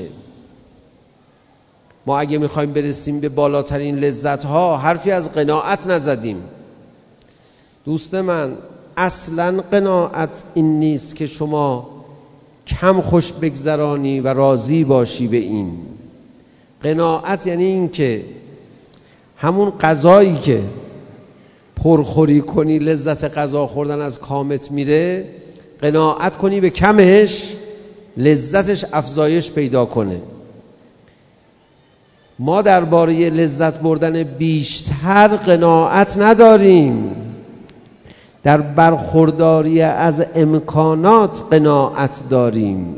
S3: ما اگه میخوایم برسیم به بالاترین لذت‌ها حرفی از قناعت نزدیم. دوست من، اصلاً قناعت این نیست که شما کم خوش بگذرانی و راضی باشی به این. قناعت یعنی این که همون غذایی که پرخوری کنی لذت غذا خوردن از کامت میره، قناعت کنی به کمش لذتش افزایش پیدا کنه. ما درباره لذت بردن بیشتر قناعت نداریم، در برخورداری از امکانات قناعت داریم.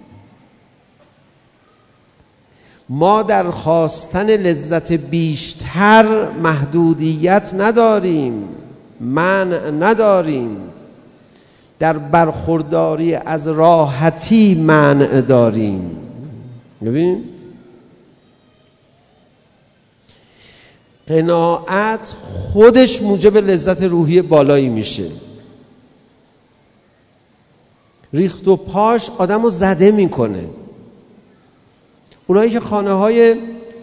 S3: ما در خواستن لذت بیشتر محدودیت نداریم، منع نداریم، در برخورداری از راحتی منع داریم. ببین قناعت خودش موجب لذت روحی بالایی میشه. ریخت و پاش آدم رو زده میکنه. اونایی که خانه های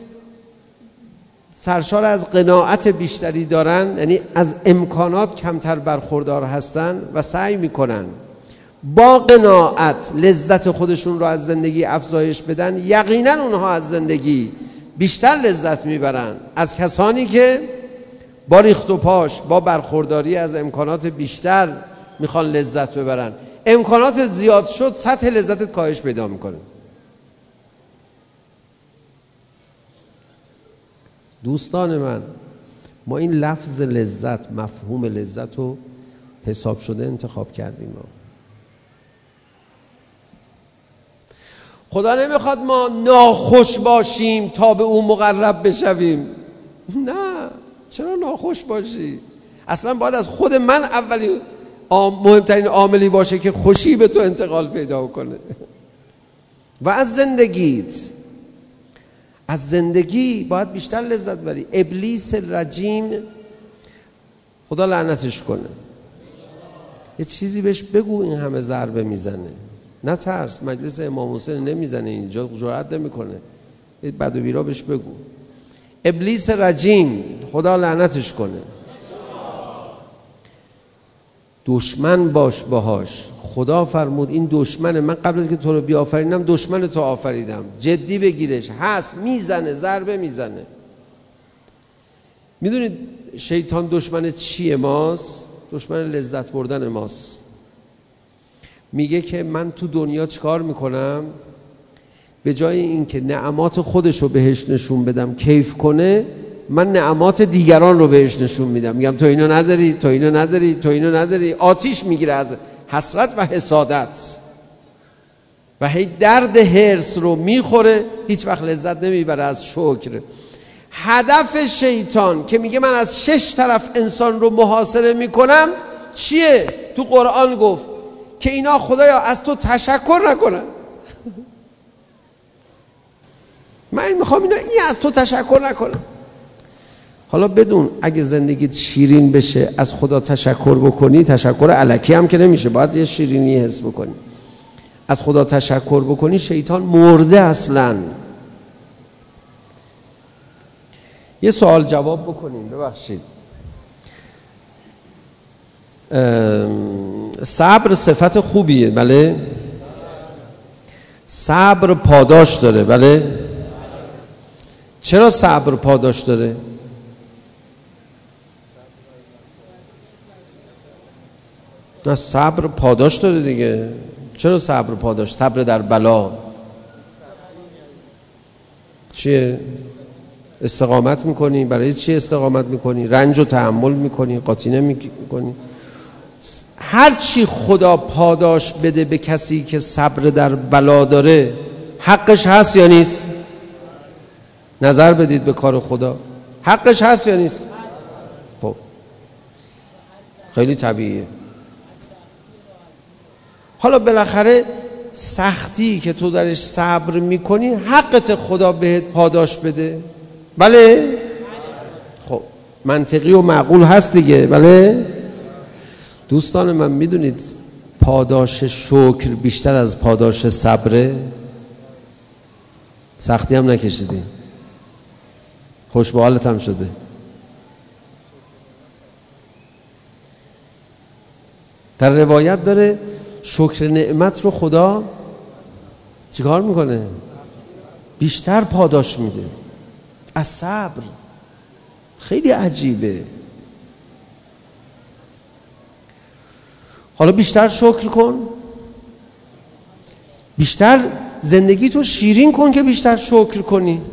S3: سرشار از قناعت بیشتری دارن، یعنی از امکانات کمتر برخوردار هستن و سعی میکنن با قناعت لذت خودشون رو از زندگی افزایش بدن، یقینا اونها از زندگی بیشتر لذت میبرن از کسانی که با ریخت و پاش، با برخورداری از امکانات بیشتر میخوان لذت ببرن. امکانات زیاد شد سطح لذتت کاهش پیدا میکنه. دوستان من، ما این لفظ لذت، مفهوم لذت رو حساب شده انتخاب کردیم. ما خدا نمیخواد ما ناخوش باشیم تا به او مقرب بشویم. نه، چرا ناخوش باشی؟ اصلا باید از خود من اولی مهمترین عاملی باشه که خوشی به تو انتقال پیدا کنه. و از زندگیت، از زندگی باید بیشتر لذت بری. ابلیس رجیم، خدا لعنتش کنه، یه چیزی بهش بگو این همه ضربه میزنه. نه ترس، مجلس امام حسین نمیزنه اینجا، جرأت نمیکنه. یه بد و بیرا بهش بگو. ابلیس رجیم، خدا لعنتش کنه. دشمن باش باهاش. خدا فرمود این دشمن من، قبل از که تو رو بیافرینم دشمن تو آفریدم. جدی بگیرش. هست، میزنه، ضربه میزنه. میدونید شیطان دشمن چیه ماست؟ دشمن لذت بردن ماست. میگه که من تو دنیا چیکار میکنم؟ به جای اینکه نعمات خودش رو بهش نشون بدم کیف کنه، من نعمات دیگران رو بهش نشون میدم. میگم تو اینو نداری، تو اینو نداری، تو اینو نداری. آتیش میگیره از حسرت و حسادت. و هی درد حرص رو میخوره، هیچ وقت لذت نمیبره از شکر. هدف شیطان که میگه من از شش طرف انسان رو محاصره میکنم چیه؟ تو قرآن گفت که اینا خدایا از تو تشکر نکنن. من میخوام اینا این از تو تشکر نکنن. حالا بدون اگه زندگیت شیرین بشه از خدا تشکر بکنی، تشکر الکی هم که نمیشه، باید یه شیرینی حس بکنی. از خدا تشکر بکنی شیطان مرده اصلا. یه سوال جواب بکنیم، ببخشید. صبر صفت خوبیه، بله؟ صبر پاداش داره، بله؟ چرا صبر پاداش داره؟ نه صبر پاداش داره دیگه. چرا صبر پاداش؟ صبر در بلا چیه؟ استقامت میکنی. برای چی استقامت میکنی؟ رنج و تحمل میکنی، قاطی نمیکنی. هر چی خدا پاداش بده به کسی که صبر در بلا داره حقش هست یا نیست؟ نظر بدید به کار خدا، حقش هست یا نیست؟ خب خیلی طبیعیه. حالا بالاخره سختی که تو درش صبر میکنی حقت خدا بهت پاداش بده، بله؟ خب منطقی و معقول هست دیگه، بله؟ دوستان من میدونید پاداش شکر بیشتر از پاداش صبره؟ سختی هم نکشیدی، خوش به حالت هم شده. در روایت داره شکر نعمت رو خدا چیکار میکنه؟ بیشتر پاداش میده از صبر. خیلی عجیبه. حالا بیشتر شکر کن، بیشتر زندگی تو شیرین کن که بیشتر شکر کنی.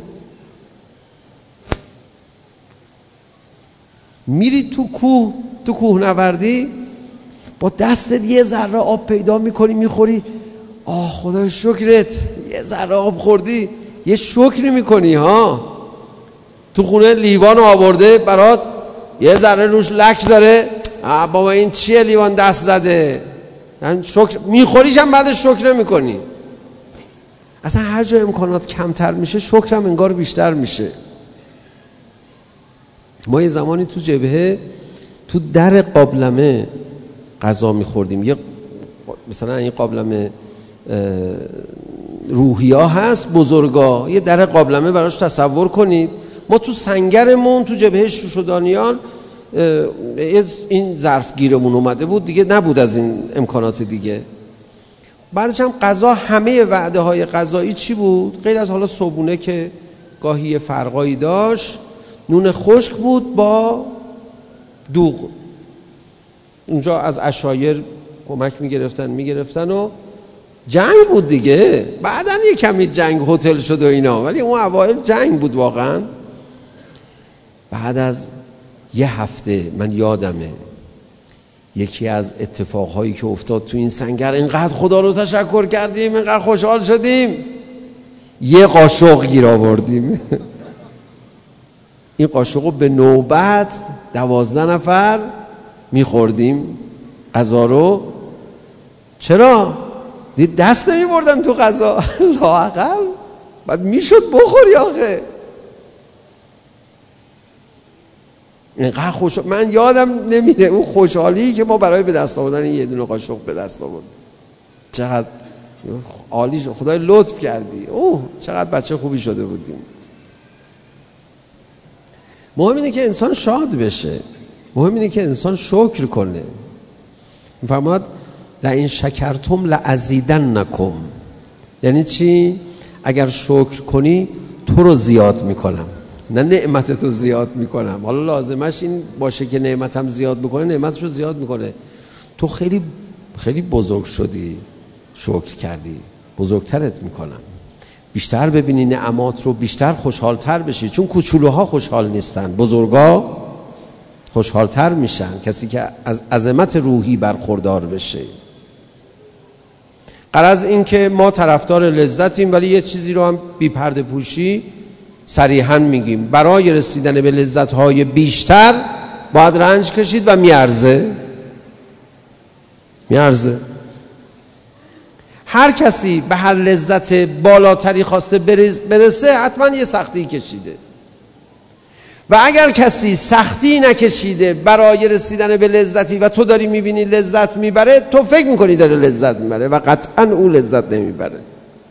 S3: میری تو کوه، تو کوه نوردی، با دستت یه ذره آب پیدا میکنی میخوری، آه خدای شکرت، یه ذره آب خوردی، یه شکری میکنی ها. تو خونه لیوان آورده برات، یه ذره روش لک داره، آه بابا این چیه لیوان دست زده، شکر میخوریش هم بعدش شکر میکنی. اصلا هر جا امکانات کمتر میشه شکرم انگار بیشتر میشه. ما یه زمانی تو جبهه تو در قابلمه غذا میخوردیم، یه مثلا این قابلمه روحیا هست بزرگا، یه در قابلمه براش تصور کنید. ما تو سنگرمون تو جبهه شوشودانیان این ظرف گیرمون اومده بود دیگه، نبود از این امکانات دیگه. بعدش هم غذا، همه وعده های غذایی چی بود؟ غیر از حالا صبونه که گاهی فرقایی داشت، نون خشک بود با دوغ. اونجا از عشایر کمک میگرفتن میگرفتن و جنگ بود دیگه. بعدن یه کمی جنگ هتل شد و اینا، ولی اون اوایل جنگ بود واقعا. بعد از یه هفته من یادمه یکی از اتفاقهایی که افتاد تو این سنگر، اینقدر خدا رو تشکر کردیم، اینقدر خوشحال شدیم، یه قاشق گیر آوردیم. این قاشق رو به نوبت دوازده نفر میخوردیم غذا رو. چرا؟ دید دست نمی بردن تو غذا. لااقل بعد میشد بخوری آخه. اینقدر خوش، من یادم نمیره اون خوشحالی که ما برای به دست آوردن این یه دونه قاشق به دست آوردیم. چقدر عالی شد، خدای لطف کردی، اوه چقدر بچه خوبی شده بودیم. مهم اینه که انسان شاد بشه، مهم اینه که انسان شکر کنه. میفرماد لئن شکرتم لازیدنکم، یعنی چی؟ اگر شکر کنی تو رو زیاد میکنم، نه نعمت تو زیاد میکنم. حالا لازمش این باشه که نعمتم زیاد میکنه، نعمتش رو زیاد میکنه. تو خیلی خیلی بزرگ شدی، شکر کردی، بزرگترت میکنم. بیشتر ببینی نعمات رو، بیشتر خوشحالتر بشی، چون کوچولوها خوشحال نیستن، بزرگا خوشحالتر میشن. کسی که از عظمت روحی برخوردار بشه. غرض این که ما طرفدار لذتیم، ولی یه چیزی رو هم بی پرده پوشی صریحاً میگیم، برای رسیدن به لذت‌های بیشتر باید رنج کشید و میارزه میارزه هر کسی به هر لذت بالاتری خواسته برسه حتما یه سختی کشیده، و اگر کسی سختی نکشیده برای رسیدن به لذتی و تو داری میبینی لذت میبره، تو فکر میکنی داره لذت میبره و قطعا او لذت نمیبره.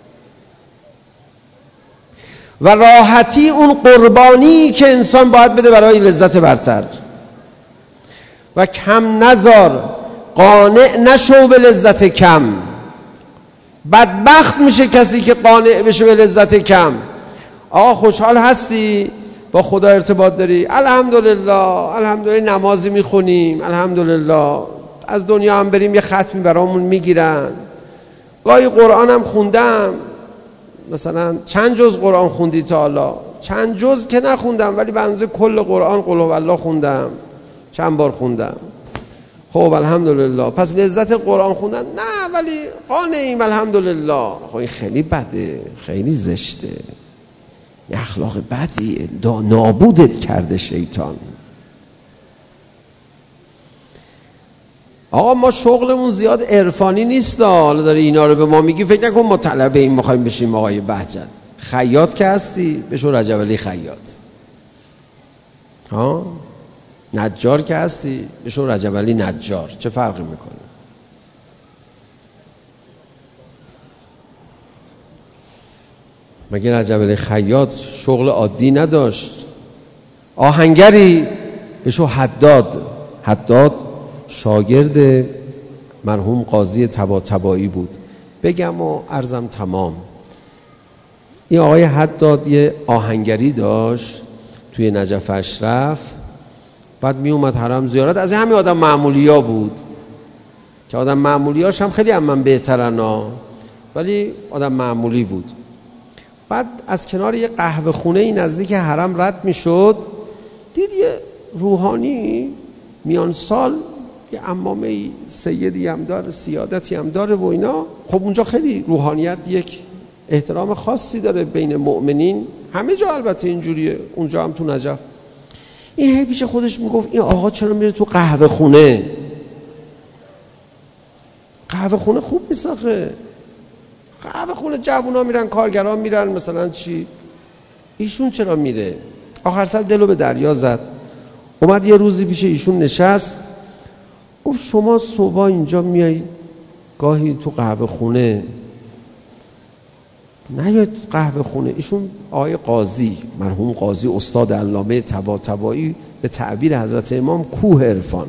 S3: و راحتی اون قربانی که انسان باید بده برای لذت برتر. و کم نزار، قانع نشو به لذت کم. بدبخت میشه کسی که قانع بشه به لذت کم. آقا خوشحال هستی؟ با خدا ارتباط داری؟ الحمدلله، الحمدلله نمازی میخونیم، الحمدلله از دنیا هم بریم یه ختمی برامون میگیرن، گاهی قرآن هم خوندم، مثلا چند جز قرآن خوندی تا حالا؟ چند جز که نخوندم، ولی به اندازه کل قرآن قل هوالله خوندم، چند بار خوندم. خب الحمدلله. پس لذت قرآن خوندن نه، ولی قانعیم الحمدلله. خب این خیلی بده، خیلی زشته، یه اخلاق بدی، نابودت کرده شیطان. آقا ما شغلمون زیاد عرفانی نیست، حالا داری اینا رو به ما میگی، فکر نکن ما طلبه این میخوایم بشیم آقای بهجت. خیاط که هستی بشو رجب علی خیاط، ها نجار که هستی بشو رجب علی نجار، چه فرقی میکنه؟ مگه رجب علی خیاط شغل عادی نداشت؟ آهنگری بشو حداد. حداد شاگرد مرحوم قاضی طباطبایی بود. بگم و عرضم تمام، این آقای حداد یه آهنگری داشت توی نجف اشرف، بعد می اومد حرم زیارت. از همین آدم معمولی ها بود که آدم معمولی هاش هم خیلی هم من بهترن ها، ولی آدم معمولی بود. بعد از کنار یه قهوه خونه نزدیک حرم رد می شد، دید یه روحانی میان سال یه عمامه سیدی هم داره، سیادتی هم داره و اینا. خب اونجا خیلی روحانیت یک احترام خاصی داره بین مؤمنین، همه جا البته اینجوریه، اونجا هم تو نجف. این هی پیش خودش میگفت این آقا چرا میره تو قهوه خونه؟ قهوه خونه خوب نیست آخه. قهوه خونه جوونا میرن، کارگران میرن، مثلا چی؟ ایشون چرا میره؟ آخر سر دلو به دریا زد. اومد یه روزی پیش ایشون نشست، گفت شما صبح اینجا میای گاهی تو قهوه خونه، نیاید قهوه خونه. ایشون آقای قاضی، مرحوم قاضی استاد علامه طباطبایی، به تعبیر حضرت امام کوه عرفان،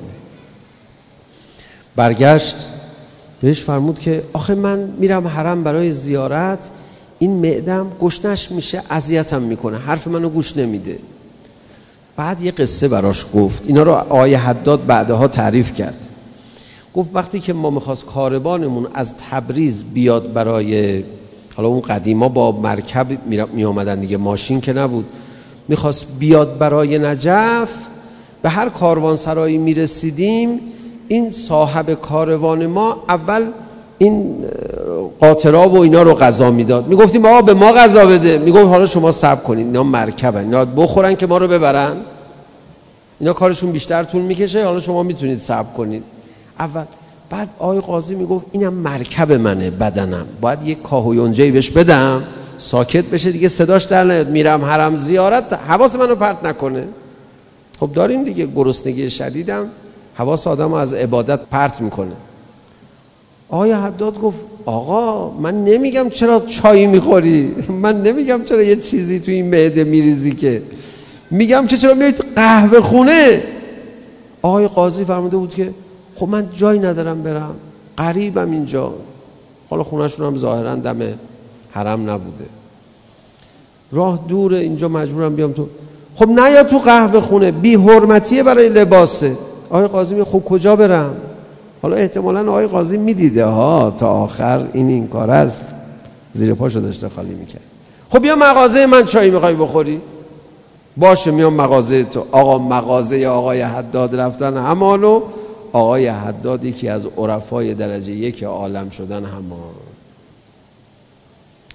S3: برگشت بهش فرمود که آخه من میرم حرم برای زیارت، این معدم گشنش میشه، اذیتم میکنه، حرف منو گوش نمیده. بعد یه قصه براش گفت، اینا رو آقای حداد بعدها تعریف کرد. گفت وقتی که ما میخواست کاروانمون از تبریز بیاد برای، حالا اون قدیما با مرکب می آمدن دیگه، ماشین که نبود، میخواست بیاد برای نجف، به هر کاروانسرایی میرسیدیم، این صاحب کاروان ما اول این قاطرا و اینا رو غذا میداد. میگفتیم آقا به ما غذا بده، میگفت حالا شما صبر کنید، اینا مرکبن، اینا بخورن که ما رو ببرن، اینا کارشون بیشتر طول میکشه، حالا شما میتونید صبر کنید اول. بعد آقای قاضی میگفت اینم مرکب منه، بدنم باید یک کاه و یونجه‌ای بهش بدم ساکت بشه دیگه، صداش در نیاد، میرم حرم زیارت حواس منو پرت نکنه. خب داریم دیگه، گرسنگی شدیدم حواس آدمو از عبادت پرت میکنه. آقای حداد گفت آقا من نمیگم چرا چای میخوری، من نمیگم چرا یه چیزی تو این معده میریزی، که میگم که چرا میای قهوه خونه. آقای قاضی فرموده بود که خب من جایی ندارم برم، قریبم اینجا، حالا خونهشون هم ظاهرا دم حرم نبوده، راه دوره، اینجا مجبورم بیام تو. خب نه یا تو قهوه خونه، بی حرمتیه برای لباسه. آقای قاضی میگه خب کجا برم؟ حالا احتمالاً آقای قاضی میدیده ها تا آخر این این کار است، زیر پاشو داشته خالی میکرد. خب بیا مغازه من چای میخوای بخوری؟ باشه میام مغازه تو. آقا مغازه آقای حداد رفتن همانو، آقای حداد یکی از عرفای درجه یک عالم شدن همان.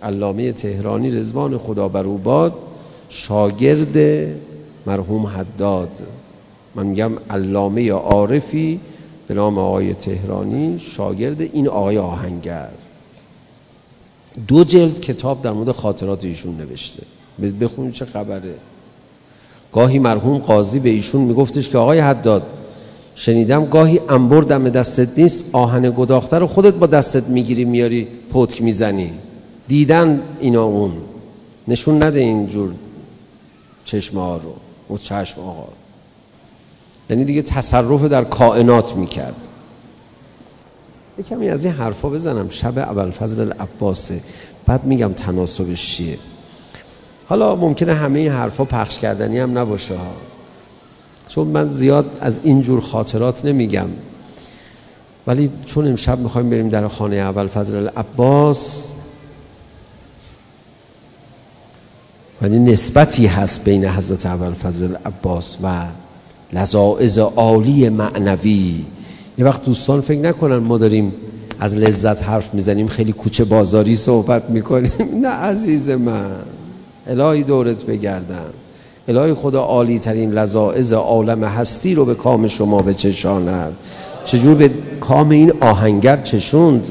S3: علامه تهرانی رضوان خدا بر او باد شاگرد مرحوم حداد. من میگم علامه عارفی به نام آقای تهرانی شاگرد این آقای آهنگر. دو جلد کتاب در مورد خاطرات ایشون نوشته. بخونید چه خبره. گاهی مرحوم قاضی به ایشون میگفتش که آقای حداد شنیدم گاهی انبر دم دستت نیست، آهن گداخته رو خودت با دستت میگیری میاری پتک میزنی. دیدن اینا اون نشون نده اینجور چشم ها رو و چشم آقا، یعنی دیگه تصرف در کائنات میکرد. یک کمی از این حرفا بزنم. شب ابوالفضل العباسه، بعد میگم تناسبش چیه. حالا ممکنه همه این حرفا پخش کردنی هم نباشه ها، چون من زیاد از اینجور خاطرات نمیگم، ولی چون امشب میخوایم بریم در خانه ابوالفضل العباس و نسبتی هست بین حضرت ابوالفضل العباس و لذائذ عالی معنوی. یه وقت دوستان فکر نکنن ما داریم از لذت حرف میزنیم، خیلی کوچه بازاری صحبت میکنیم. نه عزیز من، الهی دورت بگردم، الهی خدا عالی ترین لذائذ عالم هستی رو به کام شما بچشاند. چجور به کام این آهنگر چشوند.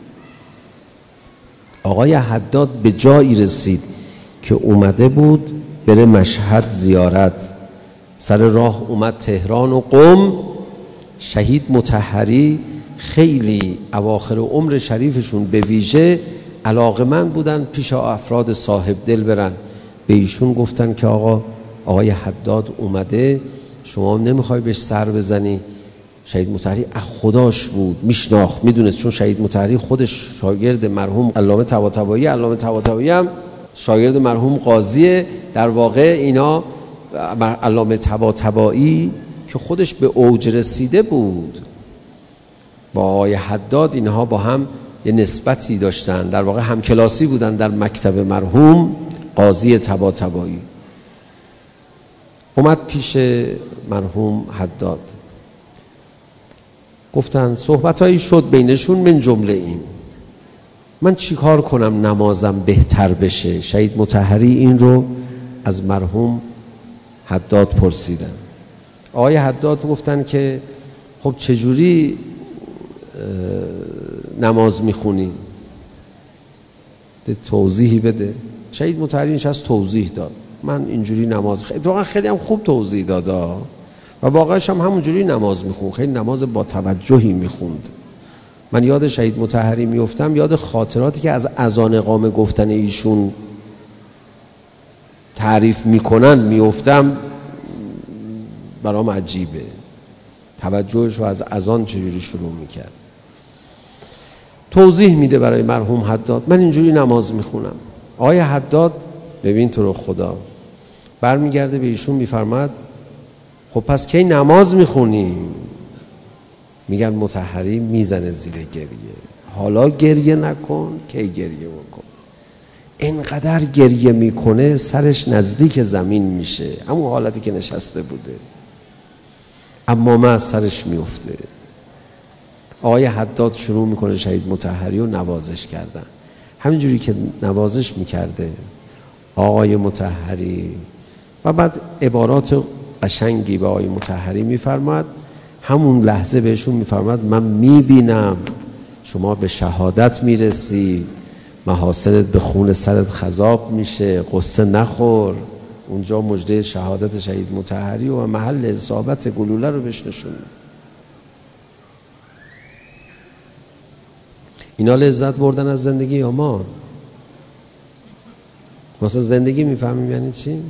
S3: آقای حداد به جایی رسید که اومده بود بره مشهد زیارت، سر راه اومد تهران و قم. شهید مطهری خیلی اواخر عمر شریفشون به ویژه علاقمند بودن پیش افراد صاحب دل برن. به ایشون گفتن که آقا آقای حداد اومده، شما نمیخوای بهش سر بزنی؟ شهید مطهری از خداش بود، میشناخت، میدونست، چون شهید مطهری خودش شاگرد مرحوم علامه طباطبایی، علامه طباطبایی هم شاگرد مرحوم قاضیه. در واقع اینا علامه طباطبایی که خودش به اوج رسیده بود با آقای حداد، اینها با هم یه نسبتی داشتن، در واقع همکلاسی بودن در مکتب مرحوم قاضی طباطبایی. اومد پیش مرحوم حداد، گفتن صحبتایی شد بینشون، من جمله این: من چیکار کنم نمازم بهتر بشه؟ شهید مطهری این رو از مرحوم حداد پرسیدن. آقای حداد گفتن که خب چجوری نماز میخونی؟ توضیحی بده. شهید مطهری نشست توضیح داد. من اینجوری نماز خیلی واقعا خیلی هم خوب توضیح داد و واقعاش هم همونجوری نماز میخوند، خیلی نماز با توجهی میخوند. من یاد شهید مطهری میافتم، یاد خاطراتی که از اذان اقامه گفتن ایشون تعریف میکنن میافتم، برام عجیبه توجهش رو از اذان چجوری شروع میکرد. توضیح میده برای مرحوم حداد، من اینجوری نماز میخونم. آقای حداد ببین تو رو خدا برمیگرده به ایشون میفرماد خب پس کی نماز میخونی؟ میگن مطهری میزنه زیر گریه. حالا گریه نکن، کی گریه بکن. اینقدر گریه میکنه سرش نزدیک زمین میشه، همون حالتی که نشسته بوده، اما من از سرش میفته. آقای حداد شروع میکنه شهید مطهری رو نوازش کردن. همینجوری که نوازش میکرده آقای مطهری و بعد عبارات قشنگی به آقای مطهری میفرماد، همون لحظه بهشون میفرماد من میبینم شما به شهادت میرسی، محاسنت به خون سرت خضاب میشه، قصه نخور. اونجا مژده شهادت شهید مطهری و محل اصابت گلوله رو بهش نشون میده. اینا لذت بردن از زندگی یا ما؟ مثلا زندگی میفهمیم یعنی چی؟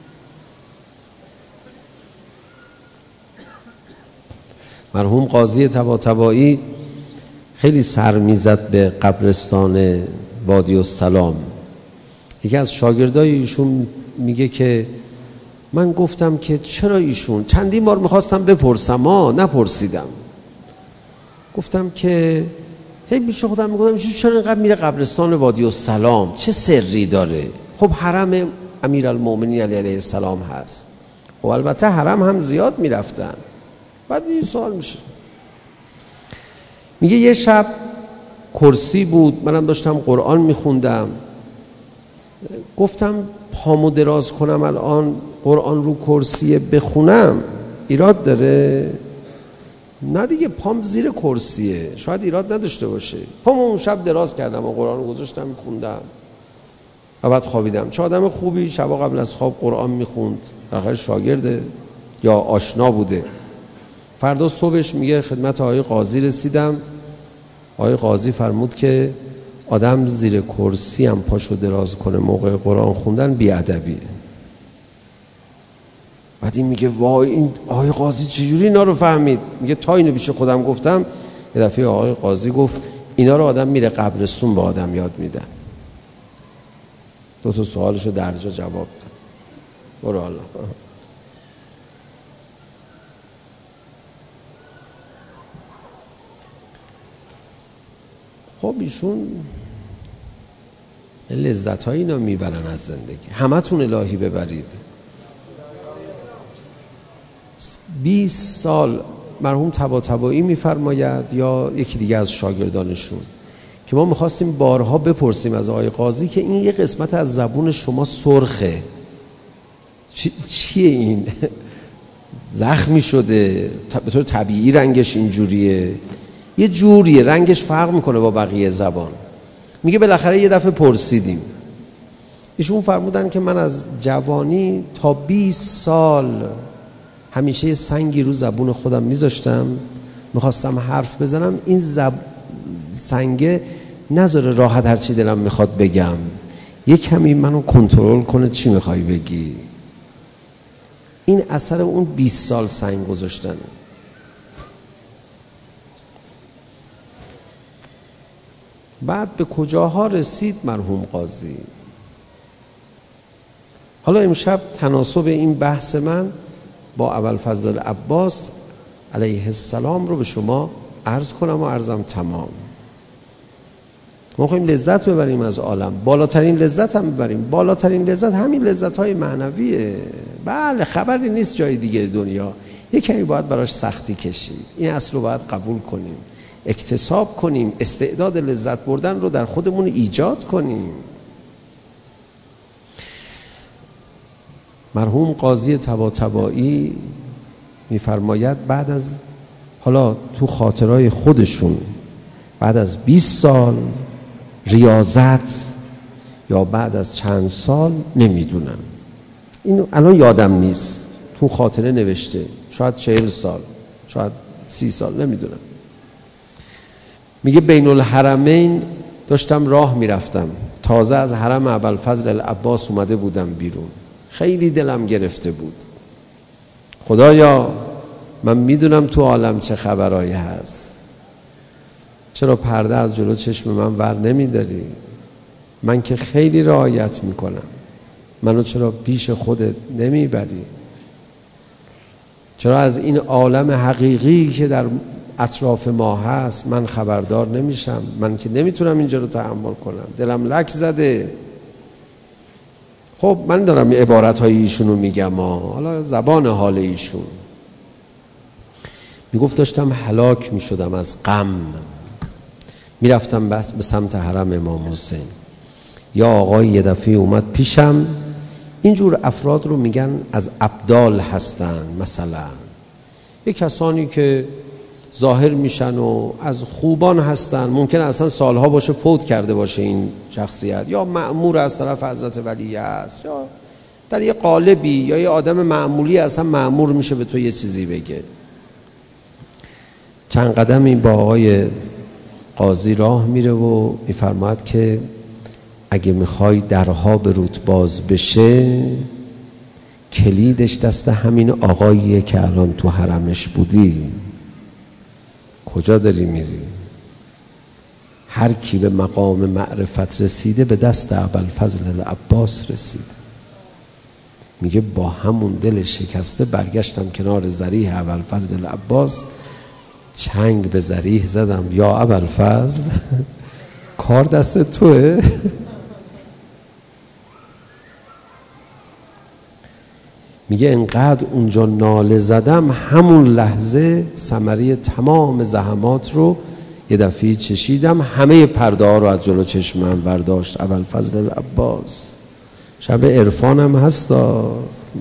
S3: مرحوم قاضی طباطبایی خیلی سر میزد به قبرستان وادی السلام. یکی از شاگردای ایشون میگه که من گفتم که چرا ایشون، چندین بار میخواستم بپرسم ها نپرسیدم، گفتم که هی پیش خودم میگفتم چرا اینقدر میره قبرستان وادی السلام، چه سری داره؟ خب حرم امیرالمومنین علیه السلام هست. خب البته حرم هم زیاد میرفتن. بعد این سوال میشه، میگه یه شب کرسی بود، منم داشتم قرآن میخوندم، گفتم پامو دراز کنم الان قرآن رو کرسیه بخونم ایراد داره؟ نه دیگه، پام زیر کرسیه، شاید ایراد نداشته باشه. پامو اون شب دراز کردم و قرآن رو گذاشتم میخوندم و بعد خوابیدم. چه آدم خوبی شبا قبل از خواب قرآن میخوند، آخر شاگرده یا آشنا بوده. فردا صبحش میگه خدمت آقای قاضی رسیدم، آقای قاضی فرمود که آدم زیر کرسی هم پاشو دراز کنه موقع قرآن خوندن بیادبیه. بعد این میگه وای این آقای قاضی چجوری اینا رو فهمید؟ میگه تا اینو پیش خودم گفتم، یه دفعه آقای قاضی گفت اینا رو آدم میره قبرستون به آدم یاد میدن. دو تا سوالشو در جا جواب داد. برو الله. خب ایشون لذت های اینا میبرن از زندگی. همتون الهی ببرید. بیست سال مرحوم طباطبایی میفرماید یا یکی دیگه از شاگردانشون که ما میخواستیم بارها بپرسیم از آقای قاضی که این یه قسمت از زبون شما سرخه، چی چیه این؟ زخمی شده؟ به طور طبیعی رنگش اینجوریه؟ یه جوریه، رنگش فرق میکنه با بقیه زبان. میگه بالاخره یه دفعه پرسیدیم. ایشون فرمودن که من از جوانی تا بیست سال همیشه یه سنگی رو زبون خودم میذاشتم، میخواستم حرف بزنم، این زب... سنگه نذاره راحت هر چی دلم میخواد بگم، یه کمی منو کنترل کنه چی میخوای بگی. این اثر اون بیست سال سنگ گذاشتن. بعد به کجاها رسید مرحوم قاضی؟ حالا امشب تناسب این بحث من با ابوالفضل العباس علیه السلام رو به شما عرض کنم و عرضم تمام. ما خواهیم لذت ببریم از عالم، بالاترین لذت هم ببریم. بالاترین لذت همین لذت های معنویه. بله خبری نیست جای دیگه دنیا، یک کمی باید براش سختی کشید. این اصل رو باید قبول کنیم، اکتساب کنیم، استعداد لذت بردن رو در خودمون ایجاد کنیم. مرحوم قاضی طباطبایی میفرماید بعد از، حالا تو خاطرهای خودشون، بعد از بیست سال ریاضت یا بعد از چند سال نمیدونم، اینو الان یادم نیست، تو خاطره نوشته، شاید چهل سال شاید سی سال نمیدونم. میگه بین الحرمین داشتم راه میرفتم، تازه از حرم ابوالفضل العباس اومده بودم بیرون، خیلی دلم گرفته بود. خدایا من میدونم تو عالم چه خبرایی هست، چرا پرده از جلو چشم من ور نمیداری؟ من که خیلی رعایت میکنم، منو چرا پیش خودت نمیبری؟ چرا از این عالم حقیقی که در اطراف ما هست من خبردار نمیشم؟ من که نمیتونم اینجا رو تحمل کنم، دلم لک زده. خب من دارم عبارت های ایشون رو میگم، حالا زبان حال ایشون. میگفت داشتم هلاک میشدم از غم، میرفتم بس به سمت حرم امام حسین. یا آقای یه دفعه اومد پیشم، اینجور افراد رو میگن از ابدال هستن. مثلا یه کسانی که ظاهر میشن و از خوبان هستن، ممکن اصلا سالها باشه فوت کرده باشه این شخصیت، یا مأمور از طرف حضرت ولی است، یا در یه قالبی، یا یه آدم معمولی اصلا مأمور میشه به تو یه چیزی بگه. چند قدمی با آقای قاضی راه میره و میفرماید که اگه میخوای درها به روت باز بشه، کلیدش دست همین آقاییه که الان تو حرمش بودی. کجا داری میری؟ هر کی به مقام معرفت رسیده به دست ابوالفضل العباس رسید. میگه با همون دل شکسته برگشتم کنار ذریح ابوالفضل العباس، چنگ به ذریح زدم، یا ابوالفضل کار دست توه؟ میگه انقدر اونجا ناله زدم، همون لحظه ثمره تمام زحمات رو یه دفعه چشیدم، همه پرده ها رو از جلو چشمم برداشت ابوالفضل العباس. شب عرفان هم هستا،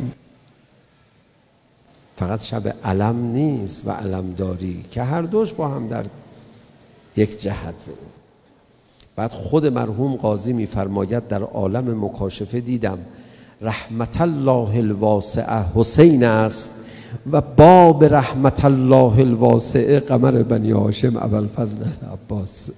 S3: فقط شب علم نیست و علمداری که هر دوش با هم در یک جهته. بعد خود مرحوم قاضی میفرماید در عالم مکاشفه دیدم رحمت الله الواسعه حسین است و باب رحمت الله الواسعه قمر بنی هاشم ابوالفضل العباس.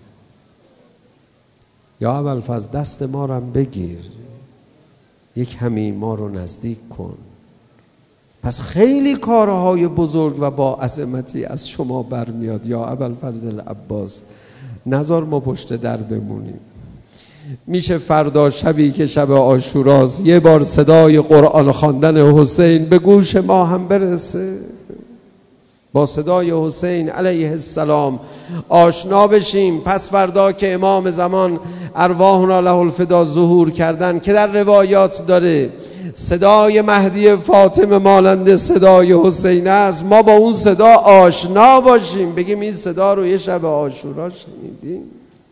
S3: یا ابوالفضل دست ما رو بگیر، یک همی ما رو نزدیک کن. پس خیلی کارهای بزرگ و با عظمتی از شما برمیاد یا ابوالفضل العباس، نذار ما پشت در بمونیم. میشه فردا شبی که شب عاشوراست یه بار صدای قرآن خواندن حسین به گوش ما هم برسه، با صدای حسین علیه السلام آشنا بشیم. پس فردا که امام زمان ارواحنا له الفدا ظهور کردن که در روایات داره صدای مهدی فاطمه مانند صدای حسین است، ما با اون صدا آشنا باشیم، بگیم این صدا رو یه شب عاشورا شنیدیم.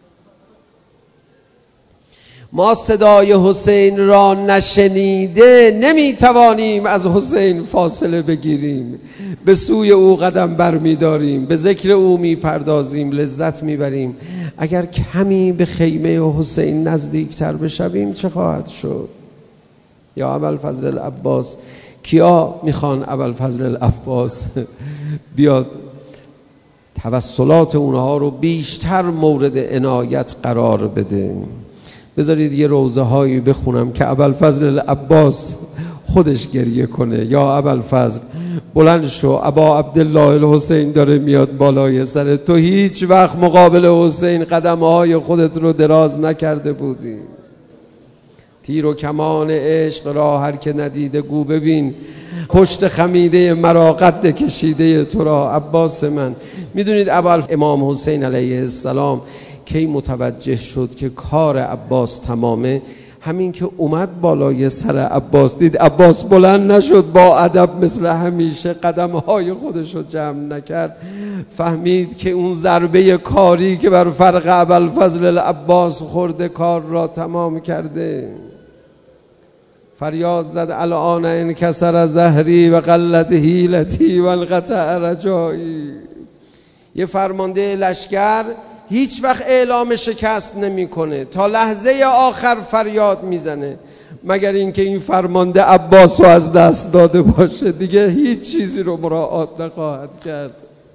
S3: ما صدای حسین را نشنیده نمیتوانیم از حسین فاصله بگیریم، به سوی او قدم برمیداریم، به ذکر او میپردازیم، لذت میبریم. اگر کمی به خیمه حسین نزدیکتر بشویم چه خواهد شد؟ یا ابوالفضل العباس، کیا میخوان ابوالفضل العباس بیاد توسلات اونها رو بیشتر مورد عنایت قرار بده؟ بذارید یه روزه هایی بخونم که ابوالفضل العباس خودش گریه کنه. یا ابوالفضل بلند شو، ابا عبدالله الحسین داره میاد بالای سر تو، هیچ وقت مقابل حسین قدم های خودت رو دراز نکرده بودی. تیر و کمان عشق را هر که ندیده گو ببین، پشت خمیده مرا قد کشیده تو را عباس من. میدونید ابوالف امام حسین علیه السلام کی متوجه شد که کار عباس تمامه؟ همین که اومد بالای سر عباس دید عباس بلند نشد، با ادب مثل همیشه قدمهای خودش رو جمع نکرد، فهمید که اون ضربه کاری که بر فرق ابوالفضل العباس خورده کار را تمام کرده. فریاد زد الان انکسر ظهری و قلت حیلتی و انقطع رجایی. یه فرمانده لشکر هیچ وقت اعلام شکست نمیکنه، تا لحظه آخر فریاد میزنه، مگر اینکه این فرمانده عباس رو از دست داده باشه، دیگه هیچ چیزی رو مراعات نخواهد کرد.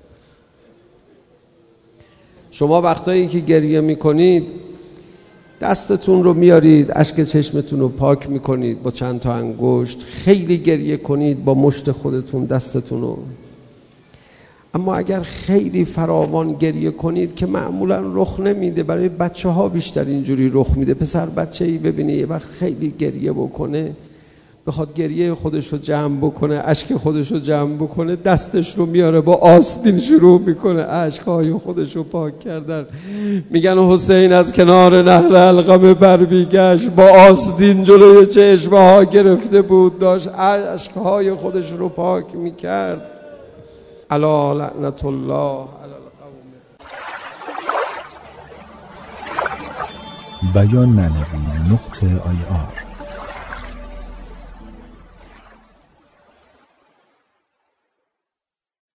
S3: شما وقتایی که گریه میکنید دستتون رو میارید، اشک چشمتون رو پاک میکنید با چند تا انگشت، خیلی گریه کنید با مشت خودتون دستتون رو. اما اگر خیلی فراوان گریه کنید که معمولا رخ نمیده، برای بچه ها بیشتر اینجوری رخ میده، پسر بچه ای ببینه یه وقت خیلی گریه بکنه، بخواد گریه خودش رو جمع بکنه، اشک خودش رو جمع بکنه، دستش رو میاره با آستین شروع میکنه اشکهای خودش رو پاک کردن. میگن حسین از کنار نهر علقمه برمیگشت، با آستین جلوی چشمه ها گرفته بود، داشت اشکهای خودش رو پاک میکرد. الا لعنت الله علی القوم.
S4: بیان معنوی نقطه آی آر